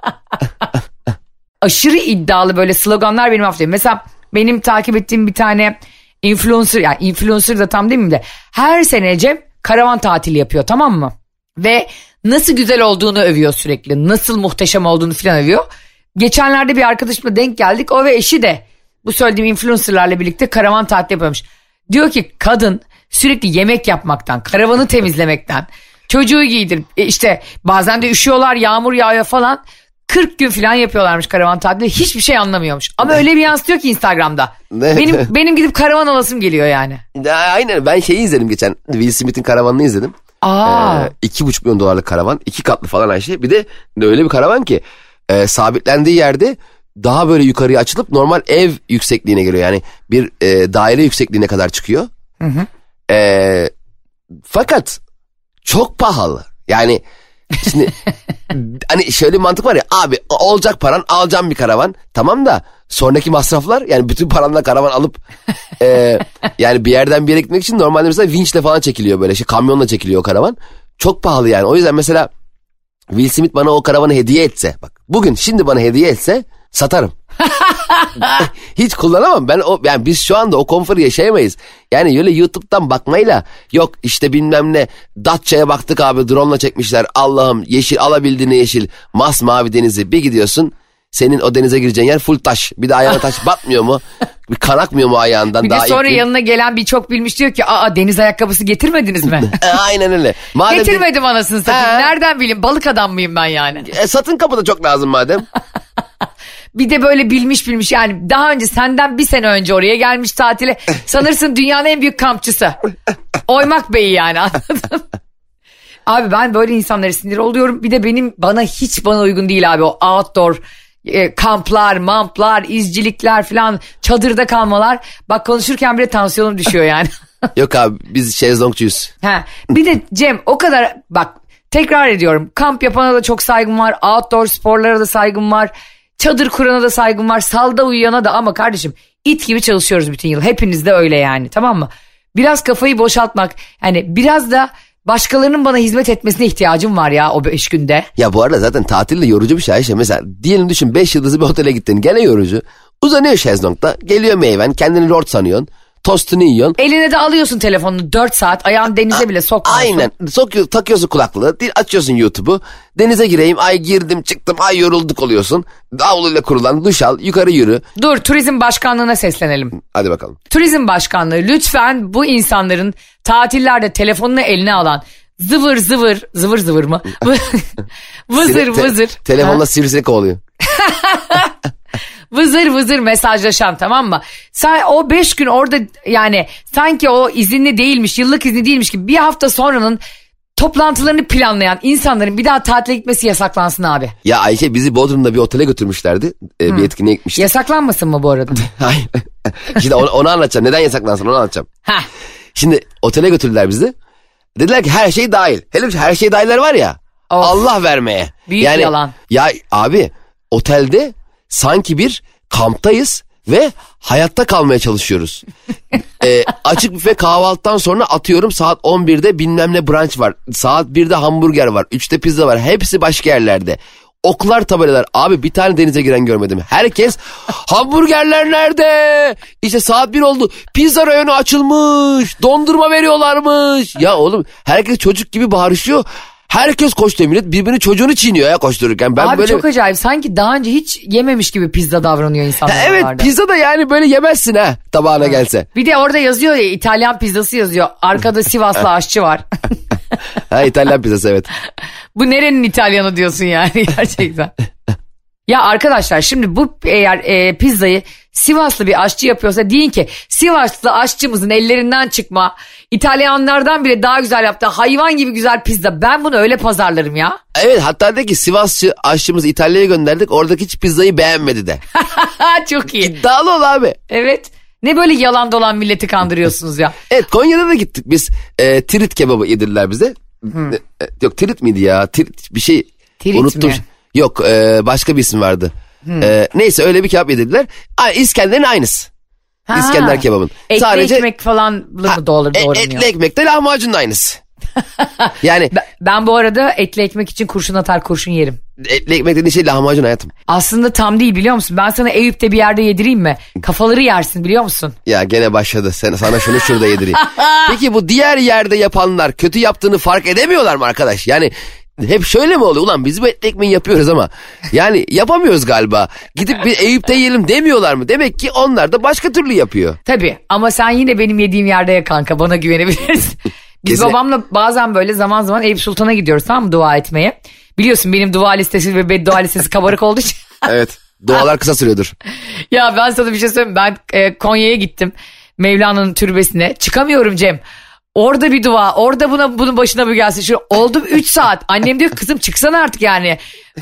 Aşırı iddialı böyle sloganlar benim hafifliğim. Mesela benim takip ettiğim bir tane influencer, yani influencer da tam değil mi de her sene Cem karavan tatili yapıyor, tamam mı? Ve nasıl güzel olduğunu övüyor sürekli. Nasıl muhteşem olduğunu falan övüyor. Geçenlerde bir arkadaşımla denk geldik. O ve eşi de bu söylediğim influencerlarla birlikte karavan tatili yapıyormuş. Diyor ki kadın sürekli yemek yapmaktan, karavanı temizlemekten, çocuğu giydirip işte bazen de üşüyorlar, yağmur yağıyor falan. 40 gün falan yapıyorlarmış karavan tatilinde. Hiçbir şey anlamıyormuş. Ama öyle bir yansıtıyor ki Instagram'da. Benim gidip karavan alasım geliyor yani. Aynen, ben şeyi izledim geçen. Will Smith'in karavanını izledim. 2,5 milyon dolarlık karavan. 2 katlı falan her şey. Bir de öyle bir karavan ki sabitlendiği yerde daha böyle yukarıya açılıp normal ev yüksekliğine geliyor. Yani bir daire yüksekliğine kadar çıkıyor. Fakat çok pahalı. Yani şimdi hani şöyle bir mantık var ya, abi olacak paran, alacağım bir karavan, tamam da sonraki masraflar, yani bütün paranla karavan alıp yani bir yerden bir yere gitmek için normalde mesela vinçle falan çekiliyor, böyle kamyonla çekiliyor o karavan, çok pahalı yani. O yüzden mesela Will Smith bana o karavanı hediye etse, bak bugün şimdi bana hediye etse satarım. Hiç kullanamam ben yani biz şu anda o konforu yaşayamayız. Yani öyle YouTube'dan bakmayla, yok işte bilmem ne Datça'ya baktık abi, drone'la çekmişler, Allah'ım yeşil, alabildiğine yeşil masmavi denizi, bir gidiyorsun senin o denize gireceğin yer full taş, bir de ayağına taş batmıyor mu, bir kan akmıyor mu ayağından? Bir de sonra yanına gelen bir çok bilmiş diyor ki deniz ayakkabısı getirmediniz mi? Aynen öyle. Getirmedim anasını satayım, nereden bileyim, balık adam mıyım ben yani? Satın kapıda çok lazım madem. Bir de böyle bilmiş yani, daha önce senden bir sene önce oraya gelmiş tatile, sanırsın dünyanın en büyük kampçısı. Oymak Bey'i yani, anladın? Abi ben böyle insanlara sinir oluyorum. Bir de bana uygun değil abi o outdoor kamplar, mamplar, izcilikler falan, çadırda kalmalar. Bak konuşurken bile tansiyonum düşüyor yani. Yok abi, biz şezlongcuyuz. Bir de Cem, o kadar bak, tekrar ediyorum, kamp yapana da çok saygım var, outdoor sporlara da saygım var, çadır kurana da saygım var, salda uyuyana da, ama kardeşim it gibi çalışıyoruz bütün yıl, hepiniz de öyle yani, tamam mı? Biraz kafayı boşaltmak, yani biraz da başkalarının bana hizmet etmesine ihtiyacım var ya o 5 günde. Ya bu arada zaten tatil de yorucu bir şey Ayşe. Mesela diyelim düşün, 5 yıldızlı bir otele gittin, gene yorucu. Uzanıyor şezlongda, geliyor meyven, kendini lord sanıyorsun. Tostunu yiyorsun. Eline de alıyorsun telefonunu 4 saat, ayağını denize bile sokmuyorsun. Aynen, takıyorsun kulaklığı, açıyorsun YouTube'u. Denize gireyim, ay girdim çıktım, ay yorulduk oluyorsun. Havluyla kurulan duş al, yukarı yürü. Dur, Turizm Başkanlığı'na seslenelim. Hadi bakalım. Turizm Başkanlığı, lütfen bu insanların tatillerde telefonunu eline alan zıvır zıvır mı? vızır. Telefonla sivrisinek kovalıyor. Vızır mesajlaşan, tamam mı? Sen o 5 gün orada, yani sanki o izinli değilmiş, yıllık izni değilmiş gibi, bir hafta sonranın toplantılarını planlayan insanların bir daha tatile gitmesi yasaklansın abi. Ya Ayşe, bizi Bodrum'da bir otele götürmüşlerdi. Bir etkinliğe gitmiştik. Yasaklanmasın mı bu arada? Hayır. Şimdi onu anlatacağım. Neden yasaklansın onu anlatacağım. Şimdi otele götürdüler bizi. Dediler ki her şey dahil. Hele her şey dahiller var ya. Of. Allah vermeye. Büyük yani, yalan. Ya abi, otelde sanki bir kamptayız ve hayatta kalmaya çalışıyoruz. Açık büfe kahvaltıdan sonra atıyorum saat 11'de bilmem ne brunch var. Saat 1'de hamburger var. 3'te pizza var. Hepsi başka yerlerde. Oklar, tabelalar. Abi bir tane denize giren görmedim. Herkes hamburgerler nerede? İşte saat 1 oldu. Pizza rayonu açılmış. Dondurma veriyorlarmış. Ya oğlum, herkes çocuk gibi bağırışıyor. Herkes koşturuyor, millet birbirini, çocuğunu çiğniyor ya koştururken. Ben abi böyle... çok acayip, sanki daha önce hiç yememiş gibi pizza davranıyor insanlar. Evet, pizza da yani böyle yemezsin tabağına gelse. Bir de orada yazıyor ya, İtalyan pizzası yazıyor. Arkada Sivaslı aşçı var. İtalyan pizzası, evet. Bu nerenin İtalyanı diyorsun yani gerçekten. Ya arkadaşlar, şimdi bu eğer pizzayı Sivaslı bir aşçı yapıyorsa, deyin ki Sivaslı aşçımızın ellerinden çıkma, İtalyanlardan bile daha güzel yaptı, hayvan gibi güzel pizza. Ben bunu öyle pazarlarım ya. Evet, hatta de ki Sivaslı aşçımızı İtalya'ya gönderdik, oradaki hiç pizzayı beğenmedi de. Çok iyi. İddialı ol abi. Evet. Ne böyle yalan dolan milleti kandırıyorsunuz ya. Evet, Konya'da da gittik biz. Tirit kebabı yedirdiler bize. Yok, tirit miydi ya? Tirit bir şey. Tirit unuttum. Mi? Yok, başka bir isim vardı. Neyse, öyle bir kebap yedirdiler. İskender'in aynısı. İskender kebabın. Etli sadece ekmek falan mı doğranıyor? Etli ekmek de lahmacunun aynısı. Yani ben bu arada etli ekmek için kurşun atar kurşun yerim. Etli ekmek dediğin şey lahmacun hayatım. Aslında tam değil, biliyor musun? Ben sana Eyüp'te bir yerde yedireyim mi? Kafaları yersin, biliyor musun? Ya gene başladı. Sana şunu şurada yedireyim. Peki bu diğer yerde yapanlar kötü yaptığını fark edemiyorlar mı arkadaş? Yani hep şöyle mi oluyor? Ulan biz bu etli ekmeği yapıyoruz ama yani yapamıyoruz galiba. Gidip bir Eyüp'te yiyelim demiyorlar mı? Demek ki onlar da başka türlü yapıyor. Tabii, ama sen yine benim yediğim yerde ya kanka, bana güvenebilirsin. Biz babamla bazen böyle zaman zaman Eyüp Sultan'a gidiyoruz, tamam mı, dua etmeye. Biliyorsun benim dua listesi ve beddua listesi kabarık olduğu için. Evet, dualar kısa sürüyordur. Ya ben sana bir şey söyleyeyim. Ben Konya'ya gittim. Mevlana'nın türbesine. Çıkamıyorum Cem. Orada bir dua. Orada bunun başına bu gelsin. Şu oldu 3 saat. Annem diyor kızım çıksana artık yani.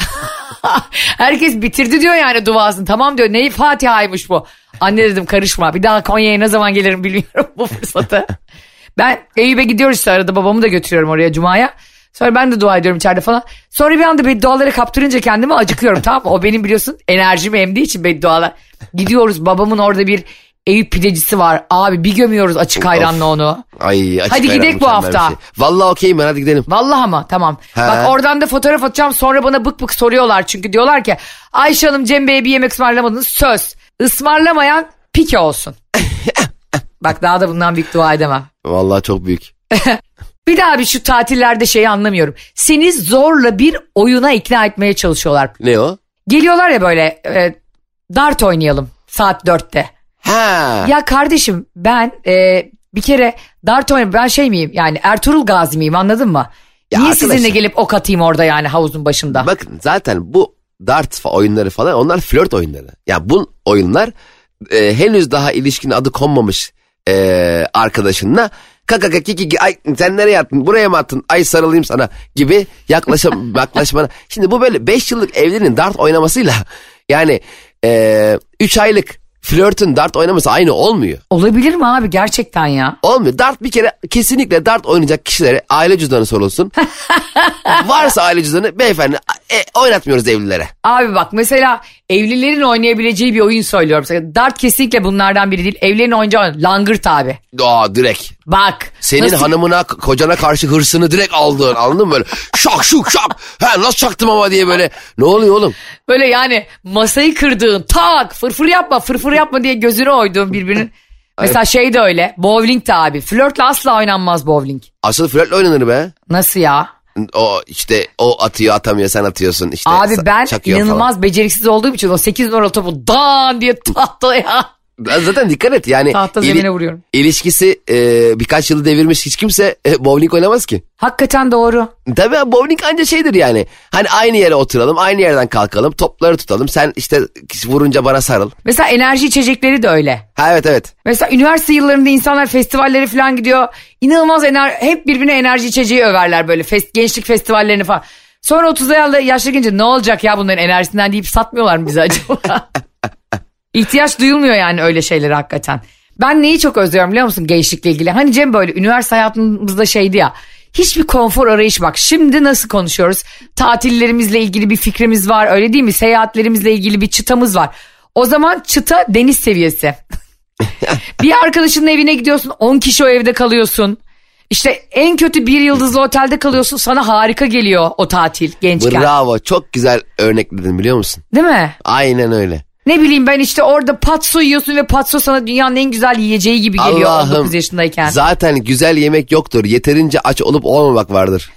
Herkes bitirdi diyor yani duasını. Tamam diyor. Neyi Fatiha'ymış bu. Anne dedim karışma. Bir daha Konya'ya ne zaman gelirim bilmiyorum bu fırsatı. Ben Eyüp'e gidiyoruz işte arada. Babamı da götürüyorum oraya Cuma'ya. Sonra ben de dua ediyorum içeride falan. Sonra bir anda beddualara kaptırınca kendimi acıkıyorum, tamam mı? O benim biliyorsun enerjimi emdiği için beddualar. Gidiyoruz, babamın orada bir Eyüp pidecisi var. Abi bir gömüyoruz açık ayranla onu. Ay, açık hadi gidelim bu hafta. Şey. Vallahi okeyim ben, hadi gidelim. Vallahi ama tamam. Bak oradan da fotoğraf atacağım, sonra bana bık bık soruyorlar. Çünkü diyorlar ki Ayşe Hanım Cem Bey'e bir yemek ısmarlamadınız. Söz. Ismarlamayan pike olsun. Bak daha da bundan büyük dua edemem. Vallahi çok büyük. Bir daha bir şu tatillerde şeyi anlamıyorum. Seni zorla bir oyuna ikna etmeye çalışıyorlar. Ne o? Geliyorlar ya böyle dart oynayalım saat 4'te. Ha. Ya kardeşim ben bir kere dart oynayayım, ben şey miyim yani Ertuğrul Gazi miyim, anladın mı? Ya niye arkadaşlar, sizinle gelip ok atayım orada yani havuzun başında? Bakın zaten bu dart oyunları falan onlar flört oyunları. Yani bu oyunlar henüz daha ilişkinin adı konmamış arkadaşınla kaka kiki ay sen nereye attın, buraya mı attın, ay sarılayım sana gibi yaklaşmana. Şimdi bu böyle 5 yıllık evliliğin dart oynamasıyla yani 3 aylık flörtün dart oynaması aynı olmuyor. Olabilir mi abi gerçekten ya? Olmuyor. Dart bir kere kesinlikle dart oynayacak kişilere aile cüzdanı sorulsun. Varsa aile cüzdanı beyefendi oynatmıyoruz evlilere. Abi bak mesela evlilerin oynayabileceği bir oyun söylüyorum. Mesela dart kesinlikle bunlardan biri değil. Evlilerin oynayacağı langırt abi. Direkt. Bak. Senin hanımına kocana karşı hırsını direkt aldın, anladın mı böyle? Şak şuk şak. Ha nasıl çaktım ama diye böyle. Ne oluyor oğlum? Böyle yani masayı kırdığın tak fırfır yapma diye gözüne oyduğun birbirinin. Mesela şey de öyle. Bowling de abi. Flörtle asla oynanmaz bowling. Asıl flörtle oynanır be. Nasıl ya? O işte o atıyor atamıyor, sen atıyorsun işte. Abi ben inanılmaz falan beceriksiz olduğum için o 8 numaralı topu dan diye tahtaya. Zaten dikkat et yani. Tahta zemine vuruyorum. İlişkisi birkaç yılı devirmiş hiç kimse bowling oynamaz ki. Hakikaten doğru. Tabii bowling anca şeydir yani. Hani aynı yere oturalım, aynı yerden kalkalım, topları tutalım. Sen işte vurunca bana sarıl. Mesela enerji içecekleri de öyle. Ha evet. Mesela üniversite yıllarında insanlar festivallere falan gidiyor. İnanılmaz hep birbirine enerji içeceği överler böyle gençlik festivallerini falan. Sonra 30'a yaşlı gelince ne olacak ya bunların enerjisinden deyip satmıyorlar mı bize acaba? İhtiyaç duyulmuyor yani öyle şeylere hakikaten. Ben neyi çok özlüyorum biliyor musun gençlikle ilgili? Hani Cem böyle üniversite hayatımızda şeydi ya. Hiçbir konfor arayış bak. Şimdi nasıl konuşuyoruz? Tatillerimizle ilgili bir fikrimiz var, öyle değil mi? Seyahatlerimizle ilgili bir çıtamız var. O zaman çıta deniz seviyesi. Bir arkadaşının evine gidiyorsun, 10 kişi o evde kalıyorsun. İşte en kötü 1 yıldızlı otelde kalıyorsun, sana harika geliyor o tatil gençken. Bravo, çok güzel örnekledin biliyor musun? Değil mi? Aynen öyle. Ne bileyim ben işte orada patso yiyorsun ve patso sana dünyanın en güzel yiyeceği gibi geliyor. Allah'ım, 19 yaşındayken. Zaten güzel yemek yoktur. Yeterince aç olup olmamak vardır.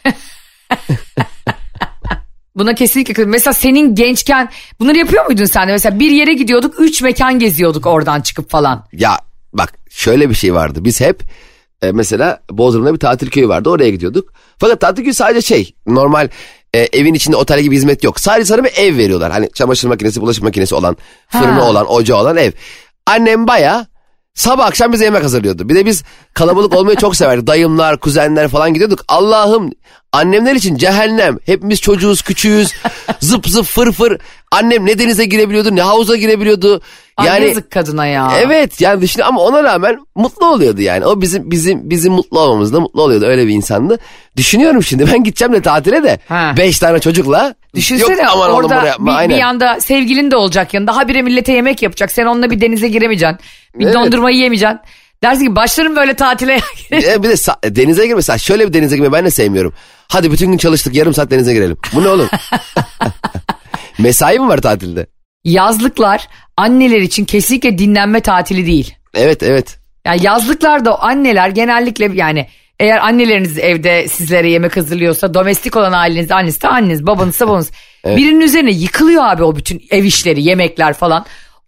Buna kesinlikle. Mesela senin gençken bunları yapıyor muydun sen de? Mesela bir yere gidiyorduk, 3 mekan geziyorduk oradan çıkıp falan. Ya bak şöyle bir şey vardı. Biz hep mesela Bodrum'da bir tatil köyü vardı, oraya gidiyorduk. Fakat tatil köyü sadece normal evin içinde otel gibi hizmet yok. Sadece sana bir ev veriyorlar. Hani çamaşır makinesi, bulaşık makinesi olan, fırını olan, ocağı olan ev. Annem bayağı sabah akşam bize yemek hazırlıyordu. Bir de biz kalabalık olmayı çok severdik. Dayımlar, kuzenler falan gidiyorduk. Allah'ım, annemler için cehennem. Hepimiz çocuğuz, küçüğüz. Zıp zıp fır fır. Annem ne denize girebiliyordu, ne havuza girebiliyordu. Yani yazık kadına ya. Evet yani düşün, ama ona rağmen mutlu oluyordu yani. O bizim mutlu olmamızda mutlu oluyordu, öyle bir insandı. Düşünüyorum şimdi ben gideceğim de tatile de 5 tane çocukla. Düşünsene yok, aman orada yapma, bir yanda sevgilin de olacak yanında. Habire millete yemek yapacak. Sen onunla bir denize giremeyeceksin. Bir dondurmayı yemeyeceksin. Dersin ki başlarım böyle tatile. Bir de denize girme. Mesela şöyle bir denize girme ben de sevmiyorum. Hadi bütün gün çalıştık, yarım saat denize girelim. Bu ne oğlum? Mesai mi var tatilde? Yazlıklar anneler için kesinlikle dinlenme tatili değil. Evet. Yani yazlıklarda anneler genellikle yani eğer anneleriniz evde sizlere yemek hazırlıyorsa, domestik olan ailenizde annesi de anneniz, babanız da babanız. Evet. Birinin üzerine yıkılıyor abi o bütün ev işleri, yemekler falan.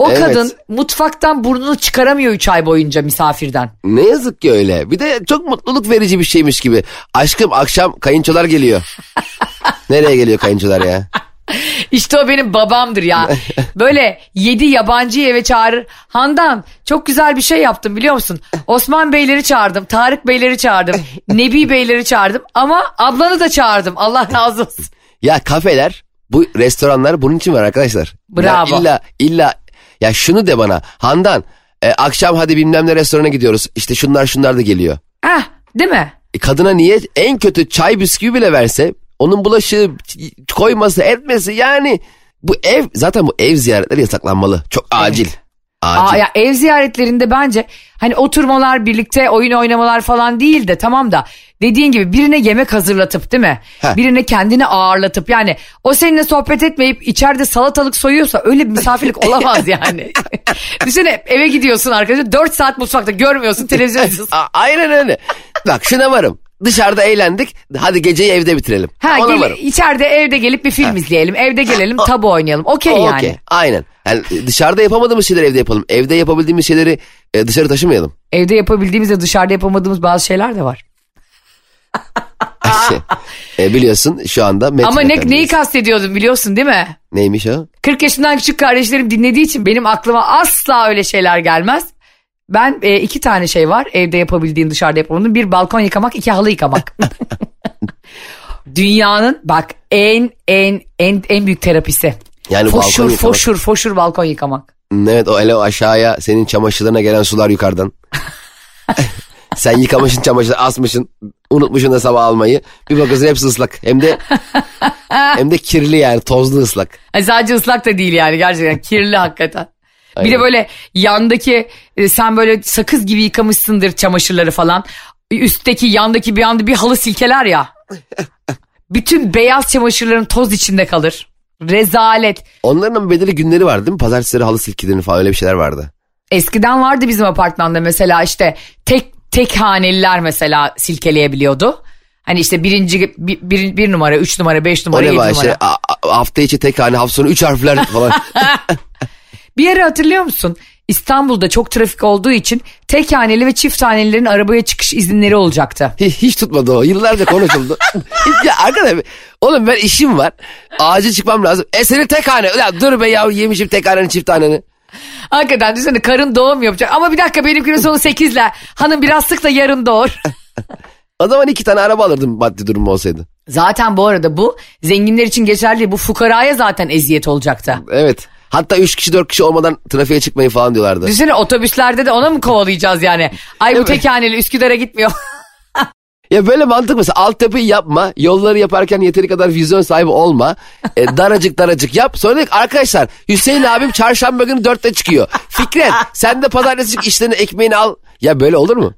O Evet. kadın mutfaktan burnunu çıkaramıyor 3 ay boyunca misafirden. Ne yazık ki öyle. Bir de çok mutluluk verici bir şeymiş gibi. Aşkım akşam kayınçolar geliyor. Nereye geliyor kayınçolar ya? İşte o benim babamdır ya. Böyle 7 yabancıyı eve çağırır. Handan çok güzel bir şey yaptım biliyor musun? Osman Beyleri çağırdım. Tarık Beyleri çağırdım. Nebi Beyleri çağırdım. Ama ablanı da çağırdım. Allah razı olsun. Ya kafeler, bu restoranlar bunun için var arkadaşlar. Bravo. Ya illa ya şunu de bana. Handan akşam hadi bilmem ne restorana gidiyoruz. İşte şunlar da geliyor. Heh, değil mi? Kadına niye en kötü çay bisküvi bile verse onun bulaşığı koyması etmesi yani bu ev zaten bu ev ziyaretleri yasaklanmalı. Çok acil. Evet. Acil. Ya ev ziyaretlerinde bence hani oturmalar birlikte oyun oynamalar falan değil de tamam da dediğin gibi birine yemek hazırlatıp değil mi? Heh. Birine kendini ağırlatıp yani o seninle sohbet etmeyip içeride salatalık soyuyorsa öyle bir misafirlik olamaz yani. Düşünsene eve gidiyorsun arkadaşlar 4 saat mutfakta görmüyorsun televizyon izliyorsun. Aynen öyle. Bak şuna varım. Dışarıda eğlendik. Hadi geceyi evde bitirelim. Ona varım. İçeride evde gelip bir film izleyelim. Evde gelelim tabu oynayalım. Okey yani. Okey. Aynen. Yani dışarıda yapamadığımız şeyleri evde yapalım. Evde yapabildiğimiz şeyleri dışarı taşımayalım. Evde yapabildiğimizde dışarıda yapamadığımız bazı şeyler de var. Biliyorsun şu anda metro Ama efendiyiz. neyi kastediyordum biliyorsun değil mi? Neymiş o? 40 yaşından küçük kardeşlerim dinlediği için benim aklıma asla öyle şeyler gelmez. Ben 2 tane şey var evde yapabildiğin dışarıda yapamadığın. Bir balkon yıkamak, 2 halı yıkamak. Dünyanın bak en büyük terapisi. Yani balkon yıkamak. Foşur balkon yıkamak. Evet o ele aşağıya senin çamaşırlarına gelen sular yukarıdan. Sen yıkamışsın çamaşırı asmışsın. Unutmuşsun da sabah almayı. Bir bakıyorsun hepsi ıslak. Hem de kirli yani tozlu ıslak. Sadece ıslak da değil yani gerçekten kirli hakikaten. Aynen. Bir de böyle yandaki sen böyle sakız gibi yıkamışsındır çamaşırları falan. Üstteki yandaki bir anda bir halı silkeler ya. Bütün beyaz çamaşırların toz içinde kalır. Rezalet. Onların belirli günleri var değil mi? Pazartesileri halı silkilerini falan öyle bir şeyler vardı. Eskiden vardı bizim apartmanda mesela işte tek haneliler mesela silkeleyebiliyordu. Hani işte bir numara, 3 numara, 5 numara, 7 numara. Şey, hafta içi tek hane, hafta sonu 3 harfler falan. Bir yere hatırlıyor musun? İstanbul'da çok trafik olduğu için tek haneli ve çift hanelilerin arabaya çıkış izinleri olacaktı. Hiç tutmadı o. Yıllarca konuşuldu. Ya arkadaş oğlum ben işim var. Acil çıkmam lazım. Senin tek hane. Ya dur be ya yemişim tek haneni çift haneni. Hakikaten düşünsene karın doğum yapacak. Ama bir dakika benimkinin sonu 8'le. Hanım biraz sık da yarın doğur. O zaman 2 tane araba alırdım maddi durum olsaydı. Zaten bu arada bu zenginler için geçerli değil. Bu fukaraya zaten eziyet olacaktı. Evet. Hatta 3 kişi 4 kişi olmadan trafiğe çıkmayın falan diyorlardı. Düşünsene otobüslerde de ona mı kovalayacağız yani? Ay bu tek haneli Üsküdar'a gitmiyor. Ya böyle mantık mesela altyapıyı yapma. Yolları yaparken yeteri kadar vizyon sahibi olma. Daracık yap. Sonra dedik arkadaşlar Hüseyin abim çarşamba günü 4'te çıkıyor. Fikret sen de pazartesi çık işlerini ekmeğini al. Ya böyle olur mu?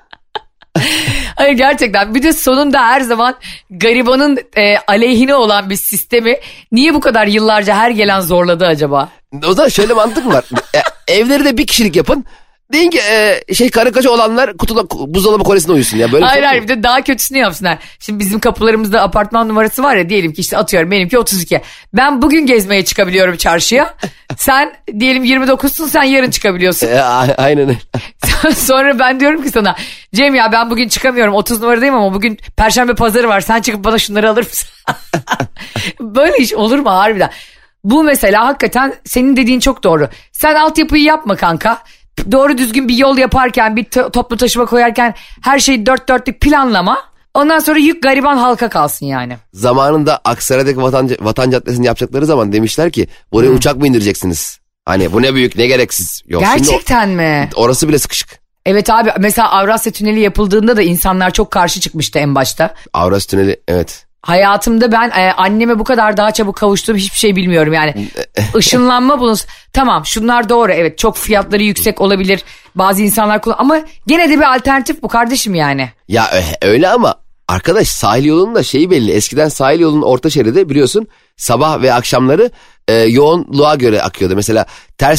Hayır gerçekten bir de sonunda her zaman garibanın aleyhine olan bir sistemi niye bu kadar yıllarca her gelen zorladı acaba? O zaman şöyle mantık mı var? Evleri de bir kişilik yapın. Deyin ki karı koca olanlar buzdolabı kolesine uyusun ya. Böyle hayır bir de daha kötüsünü yapsınlar. Şimdi bizim kapılarımızda apartman numarası var ya diyelim ki işte atıyorum benimki 32. Ben bugün gezmeye çıkabiliyorum çarşıya. Sen diyelim 29'sun sen yarın çıkabiliyorsun. Aynen öyle. Sonra ben diyorum ki sana Cem ya ben bugün çıkamıyorum 30 numaradayım ama bugün Perşembe pazarı var sen çıkıp bana şunları alır mısın? Böyle iş olur mu harbiden? Bu mesela hakikaten senin dediğin çok doğru. Sen altyapıyı yapma kanka. Doğru düzgün bir yol yaparken bir toplu taşıma koyarken her şeyi dört dörtlük planlama. Ondan sonra yük gariban halka kalsın yani. Zamanında Aksaray'daki Vatan Caddesi'ni yapacakları zaman demişler ki buraya uçak mı indireceksiniz? Hani bu ne büyük ne gereksiz. Yok, gerçekten mi? Orası bile sıkışık. Evet abi mesela Avrasya Tüneli yapıldığında da insanlar çok karşı çıkmıştı en başta. Avrasya Tüneli evet. Hayatımda ben anneme bu kadar daha çabuk kavuştuğum hiçbir şey bilmiyorum yani. Işınlanma bunun tamam şunlar doğru evet çok fiyatları yüksek olabilir bazı insanlar ama gene de bir alternatif bu kardeşim yani. Ya öyle ama arkadaş sahil yolunun da şeyi belli eskiden sahil yolunun orta şeridi biliyorsun sabah ve akşamları yoğunluğa göre akıyordu.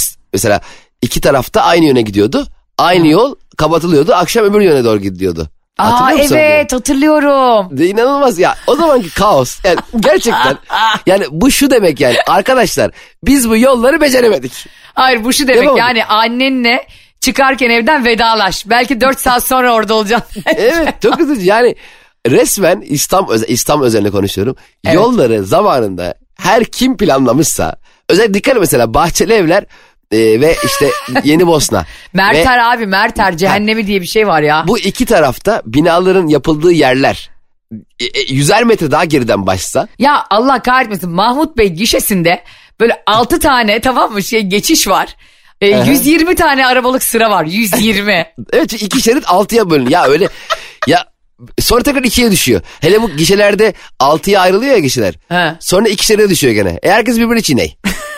Mesela 2 tarafta aynı yöne gidiyordu aynı yol kapatılıyordu akşam öbür yöne doğru gidiyordu. Aa evet hatırlıyorum. İnanılmaz ya. O zamanki kaos. Yani gerçekten. Yani bu şu demek yani. Arkadaşlar biz bu yolları beceremedik. Hayır bu şu demek yani annenle çıkarken evden vedalaş. Belki 4 saat sonra orada olacaksın. Evet çok üzücü. Yani resmen İslam özelinde konuşuyorum. Evet. Yolları zamanında her kim planlamışsa. Özellikle dikkat mesela Bahçeli Evler ve işte Yeni Bosna. Merter abi Merter cehennemi diye bir şey var ya. Bu iki tarafta binaların yapıldığı yerler 100'er metre daha geriden başsa. Ya Allah kahretmesin Mahmut Bey gişesinde böyle 6 tane tamam mı geçiş var. 120 tane arabalık sıra var 120. Evet 2 şerit 6'ya bölünüyor ya öyle ya. Sonra tekrar 2'ye düşüyor. Hele bu gişelerde 6'ya ayrılıyor ya gişeler. He. Sonra 2 şeride düşüyor gene. Herkes birbirine çiğney.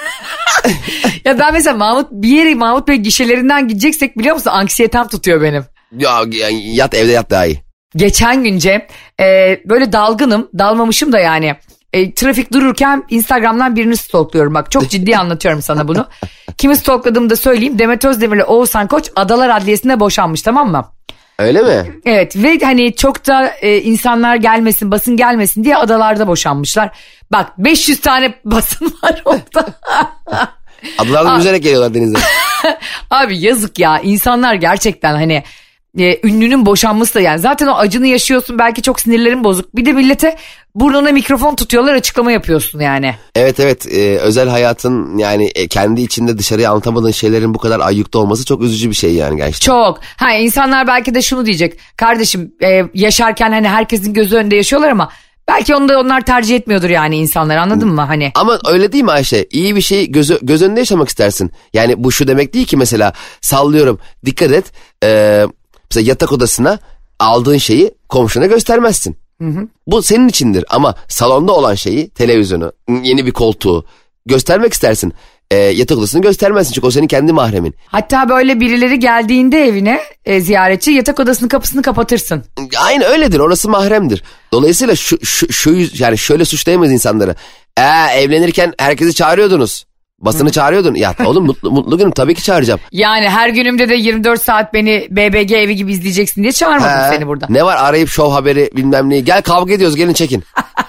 Ya ben mesela Mahmut Bey gişelerinden gideceksek biliyor musun anksiyetem tutuyor benim. Ya yat evde yat daha iyi. Geçen günce böyle dalmamışım da yani. Trafik dururken Instagram'dan birini stalkluyorum bak çok ciddi anlatıyorum sana bunu. Kimi stalkladığımı da söyleyeyim. Demet Özdemir ile Oğuzhan Koç Adalar Adliyesi'nde boşanmış tamam mı? Öyle mi? Evet ve hani çok da insanlar gelmesin basın gelmesin diye adalarda boşanmışlar. Bak 500 tane basın var orada. Adalardan yüzerek geliyorlar denize. Abi yazık ya insanlar gerçekten hani ünlünün boşanması da yani zaten o acını yaşıyorsun belki çok sinirlerin bozuk. Bir de millete burnuna mikrofon tutuyorlar açıklama yapıyorsun yani. Evet özel hayatın yani kendi içinde dışarıya anlatamadığın şeylerin bu kadar ayyukta olması çok üzücü bir şey yani gerçekten. Çok. İnsanlar belki de şunu diyecek kardeşim yaşarken hani herkesin gözü önünde yaşıyorlar ama belki onu da onlar tercih etmiyordur yani insanlar anladın mı hani? Ama öyle değil mi Ayşe? İyi bir şey göz önünde yaşamak istersin. Yani bu şu demek değil ki mesela sallıyorum dikkat et mesela yatak odasına aldığın şeyi komşuna göstermezsin. Hı. Bu senin içindir ama salonda olan şeyi televizyonu yeni bir koltuğu göstermek istersin. Yatak odasını göstermezsin çünkü o senin kendi mahremin. Hatta böyle birileri geldiğinde evine ziyaretçi yatak odasının kapısını kapatırsın. Aynı öyledir orası mahremdir. Dolayısıyla şu yani şöyle suçlayamayız insanları. Evlenirken herkesi çağırıyordunuz. Basını çağırıyordun. Ya oğlum mutlu günüm tabii ki çağıracağım. Yani her günümde de 24 saat beni BBG evi gibi izleyeceksin diye çağırmadım seni burada. Ne var arayıp şov haberi bilmem neyi. Gel kavga ediyoruz gelin çekin.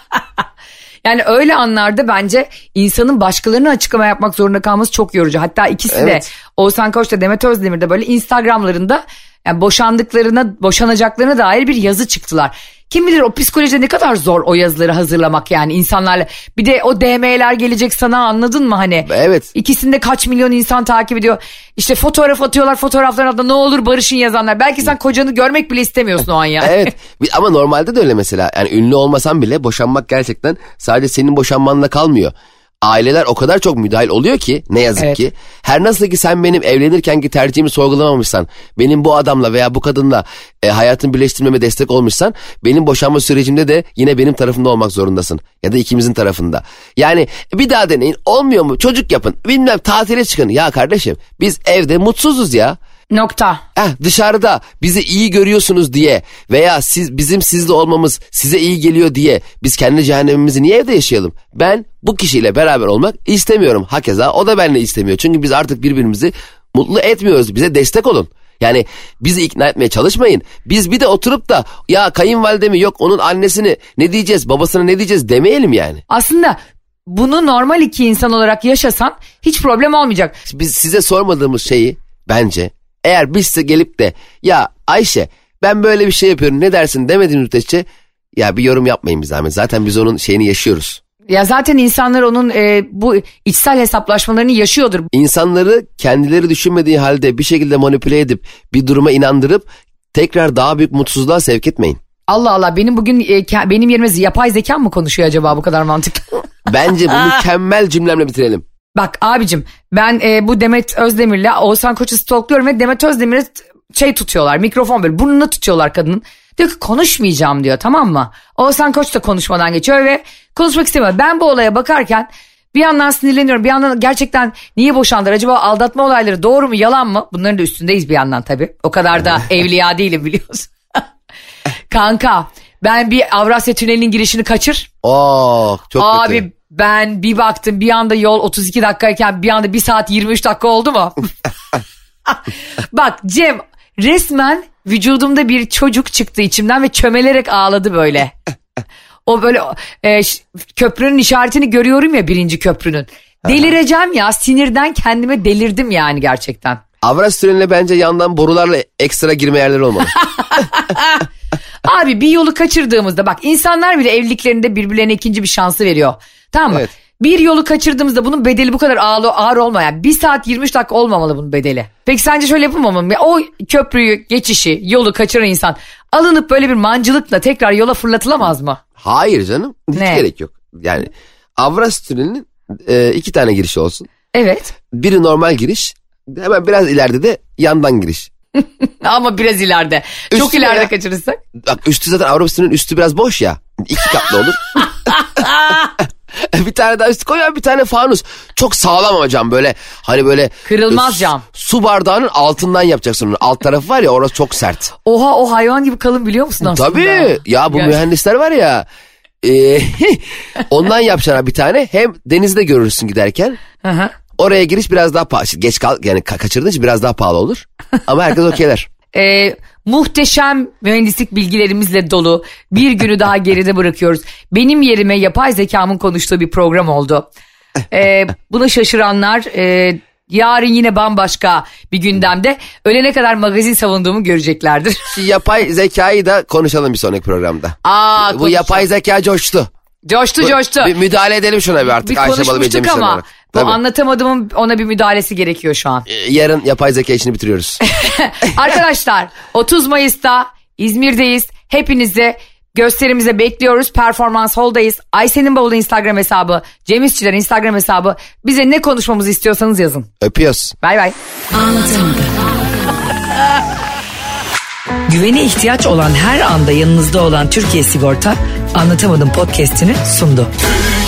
Yani öyle anlarda bence insanın başkalarına açıklama yapmak zorunda kalması çok yorucu. Hatta ikisi de Oğuzhan Koç da Demet Özdemir de böyle Instagram'larında yani boşanacaklarına dair bir yazı çıktılar. Kim bilir o psikolojide ne kadar zor o yazıları hazırlamak yani insanlarla. Bir de o DM'ler gelecek sana anladın mı hani? Evet. İkisinde kaç milyon insan takip ediyor. İşte fotoğraf atıyorlar fotoğrafların altında ne olur barışın yazanlar. Belki sen kocanı görmek bile istemiyorsun o an yani. Evet ama normalde de öyle mesela. Yani ünlü olmasan bile boşanmak gerçekten sadece senin boşanmanla kalmıyor. Aileler o kadar çok müdahil oluyor ki ne yazık ki. Her nasıl ki sen benim evlenirkenki tercihimi sorgulamamışsan, benim bu adamla veya bu kadınla hayatımı birleştirmeme destek olmuşsan, benim boşanma sürecimde de yine benim tarafımda olmak zorundasın. Ya da ikimizin tarafında. Yani bir daha deneyin olmuyor mu çocuk yapın bilmem tatile çıkın. Ya kardeşim biz evde mutsuzuz ya. Nokta. Dışarıda bizi iyi görüyorsunuz diye veya bizim sizle olmamız size iyi geliyor diye biz kendi cehennemimizi niye evde yaşayalım? Ben bu kişiyle beraber olmak istemiyorum. Hakeza o da benimle istemiyor. Çünkü biz artık birbirimizi mutlu etmiyoruz. Bize destek olun. Yani bizi ikna etmeye çalışmayın. Biz bir de oturup da ya kayınvalidemi yok onun annesini ne diyeceğiz babasına ne diyeceğiz demeyelim yani. Aslında bunu normal iki insan olarak yaşasan hiç problem olmayacak. Biz size sormadığımız şeyi bence eğer biz size gelip de ya Ayşe ben böyle bir şey yapıyorum ne dersin demediğiniz müddetçe ya bir yorum yapmayın biz zahmet. Zaten biz onun şeyini yaşıyoruz. Ya zaten insanlar onun bu içsel hesaplaşmalarını yaşıyordur. İnsanları kendileri düşünmediği halde bir şekilde manipüle edip bir duruma inandırıp tekrar daha büyük mutsuzluğa sevk etmeyin. Allah Allah benim bugün benim yerime yapay zeka mı konuşuyor acaba bu kadar mantıklı? Bence bu mükemmel cümlemle bitirelim. Bak abicim ben bu Demet Özdemir'le Oğuzhan Koç'u stalkluyorum ve Demet Özdemir'e tutuyorlar mikrofon böyle burnuna tutuyorlar kadının. Diyor ki konuşmayacağım diyor tamam mı? Oğuzhan Koç da konuşmadan geçiyor ve konuşmak istemiyor. Ben bu olaya bakarken bir yandan sinirleniyorum bir yandan gerçekten niye boşandılar acaba aldatma olayları doğru mu yalan mı? Bunların da üstündeyiz bir yandan tabii o kadar da evliya değilim biliyorsun. Kanka ben bir Avrasya Tüneli'nin girişini kaçır. Çok abi kötü. Ben bir baktım bir anda yol 32 dakikayken bir anda 1 saat 23 dakika oldu mu? Bak Cem resmen vücudumda bir çocuk çıktı içimden ve çömelerek ağladı böyle. O böyle köprünün işaretini görüyorum ya, 1. köprünün. Delireceğim ya, sinirden kendime delirdim yani gerçekten. Avras tüneline bence yandan borularla ekstra girme yerleri olmalı. Abi bir yolu kaçırdığımızda bak, insanlar bile evliliklerinde birbirlerine ikinci bir şansı veriyor. Tamam mı? Evet. Bir yolu kaçırdığımızda bunun bedeli bu kadar ağır olmamalı. Yani 1 saat 23 dakika olmamalı bunun bedeli. Peki sence şöyle yapılmamalı mı? O köprüyü, geçişi, yolu kaçıran insan alınıp böyle bir mancılıkla tekrar yola fırlatılamaz mı? Hayır canım. Hiç gerek yok. Yani Avras tünelinin 2 tane girişi olsun. Evet. Biri normal giriş. Hemen biraz ileride de yandan giriş. Ama biraz ileride. Çok ileride kaçırırsak. Bak üstü zaten Avras tünelinin üstü biraz boş ya. 2 katlı olur. Bir tane daha üstü koyuyor, bir tane fanus. Çok sağlam hocam, böyle hani böyle. Kırılmaz cam. Su bardağının altından yapacaksın onu. Alt tarafı var ya, orası çok sert. Oha, o hayvan gibi kalın biliyor musun aslında? Tabii ya, bu mühendisler var ya. Ondan yapacaksın bir tane. Hem denizde görürsün giderken. Hı. Oraya giriş biraz daha pahalı. Geç yani kaçırdığın için biraz daha pahalı olur. Ama herkes okeyler. Muhteşem mühendislik bilgilerimizle dolu bir günü daha geride bırakıyoruz. Benim yerime yapay zekamın konuştuğu bir program oldu. Buna şaşıranlar yarın yine bambaşka bir gündemde ölene kadar magazin savunduğumu göreceklerdir. Yapay zekayı da konuşalım bir sonraki programda. Bu yapay zeka coştu. Coştu. Bir müdahale edelim şuna bir artık. Bir konuşmuştuk ama bu anlatamadığımın ona bir müdahalesi gerekiyor şu an. Yarın yapay zeka işini bitiriyoruz. Arkadaşlar 30 Mayıs'ta İzmir'deyiz. Hepinizi gösterimize bekliyoruz. Performans Hall'dayız. Ayşe'nin bavulu Instagram hesabı, Cem İşçilerin Instagram hesabı. Bize ne konuşmamızı istiyorsanız yazın. Öpüyoruz. Bay bay. Güvene ihtiyaç olan her anda yanınızda olan Türkiye Sigorta Anlatamadım podcast'ini sundu.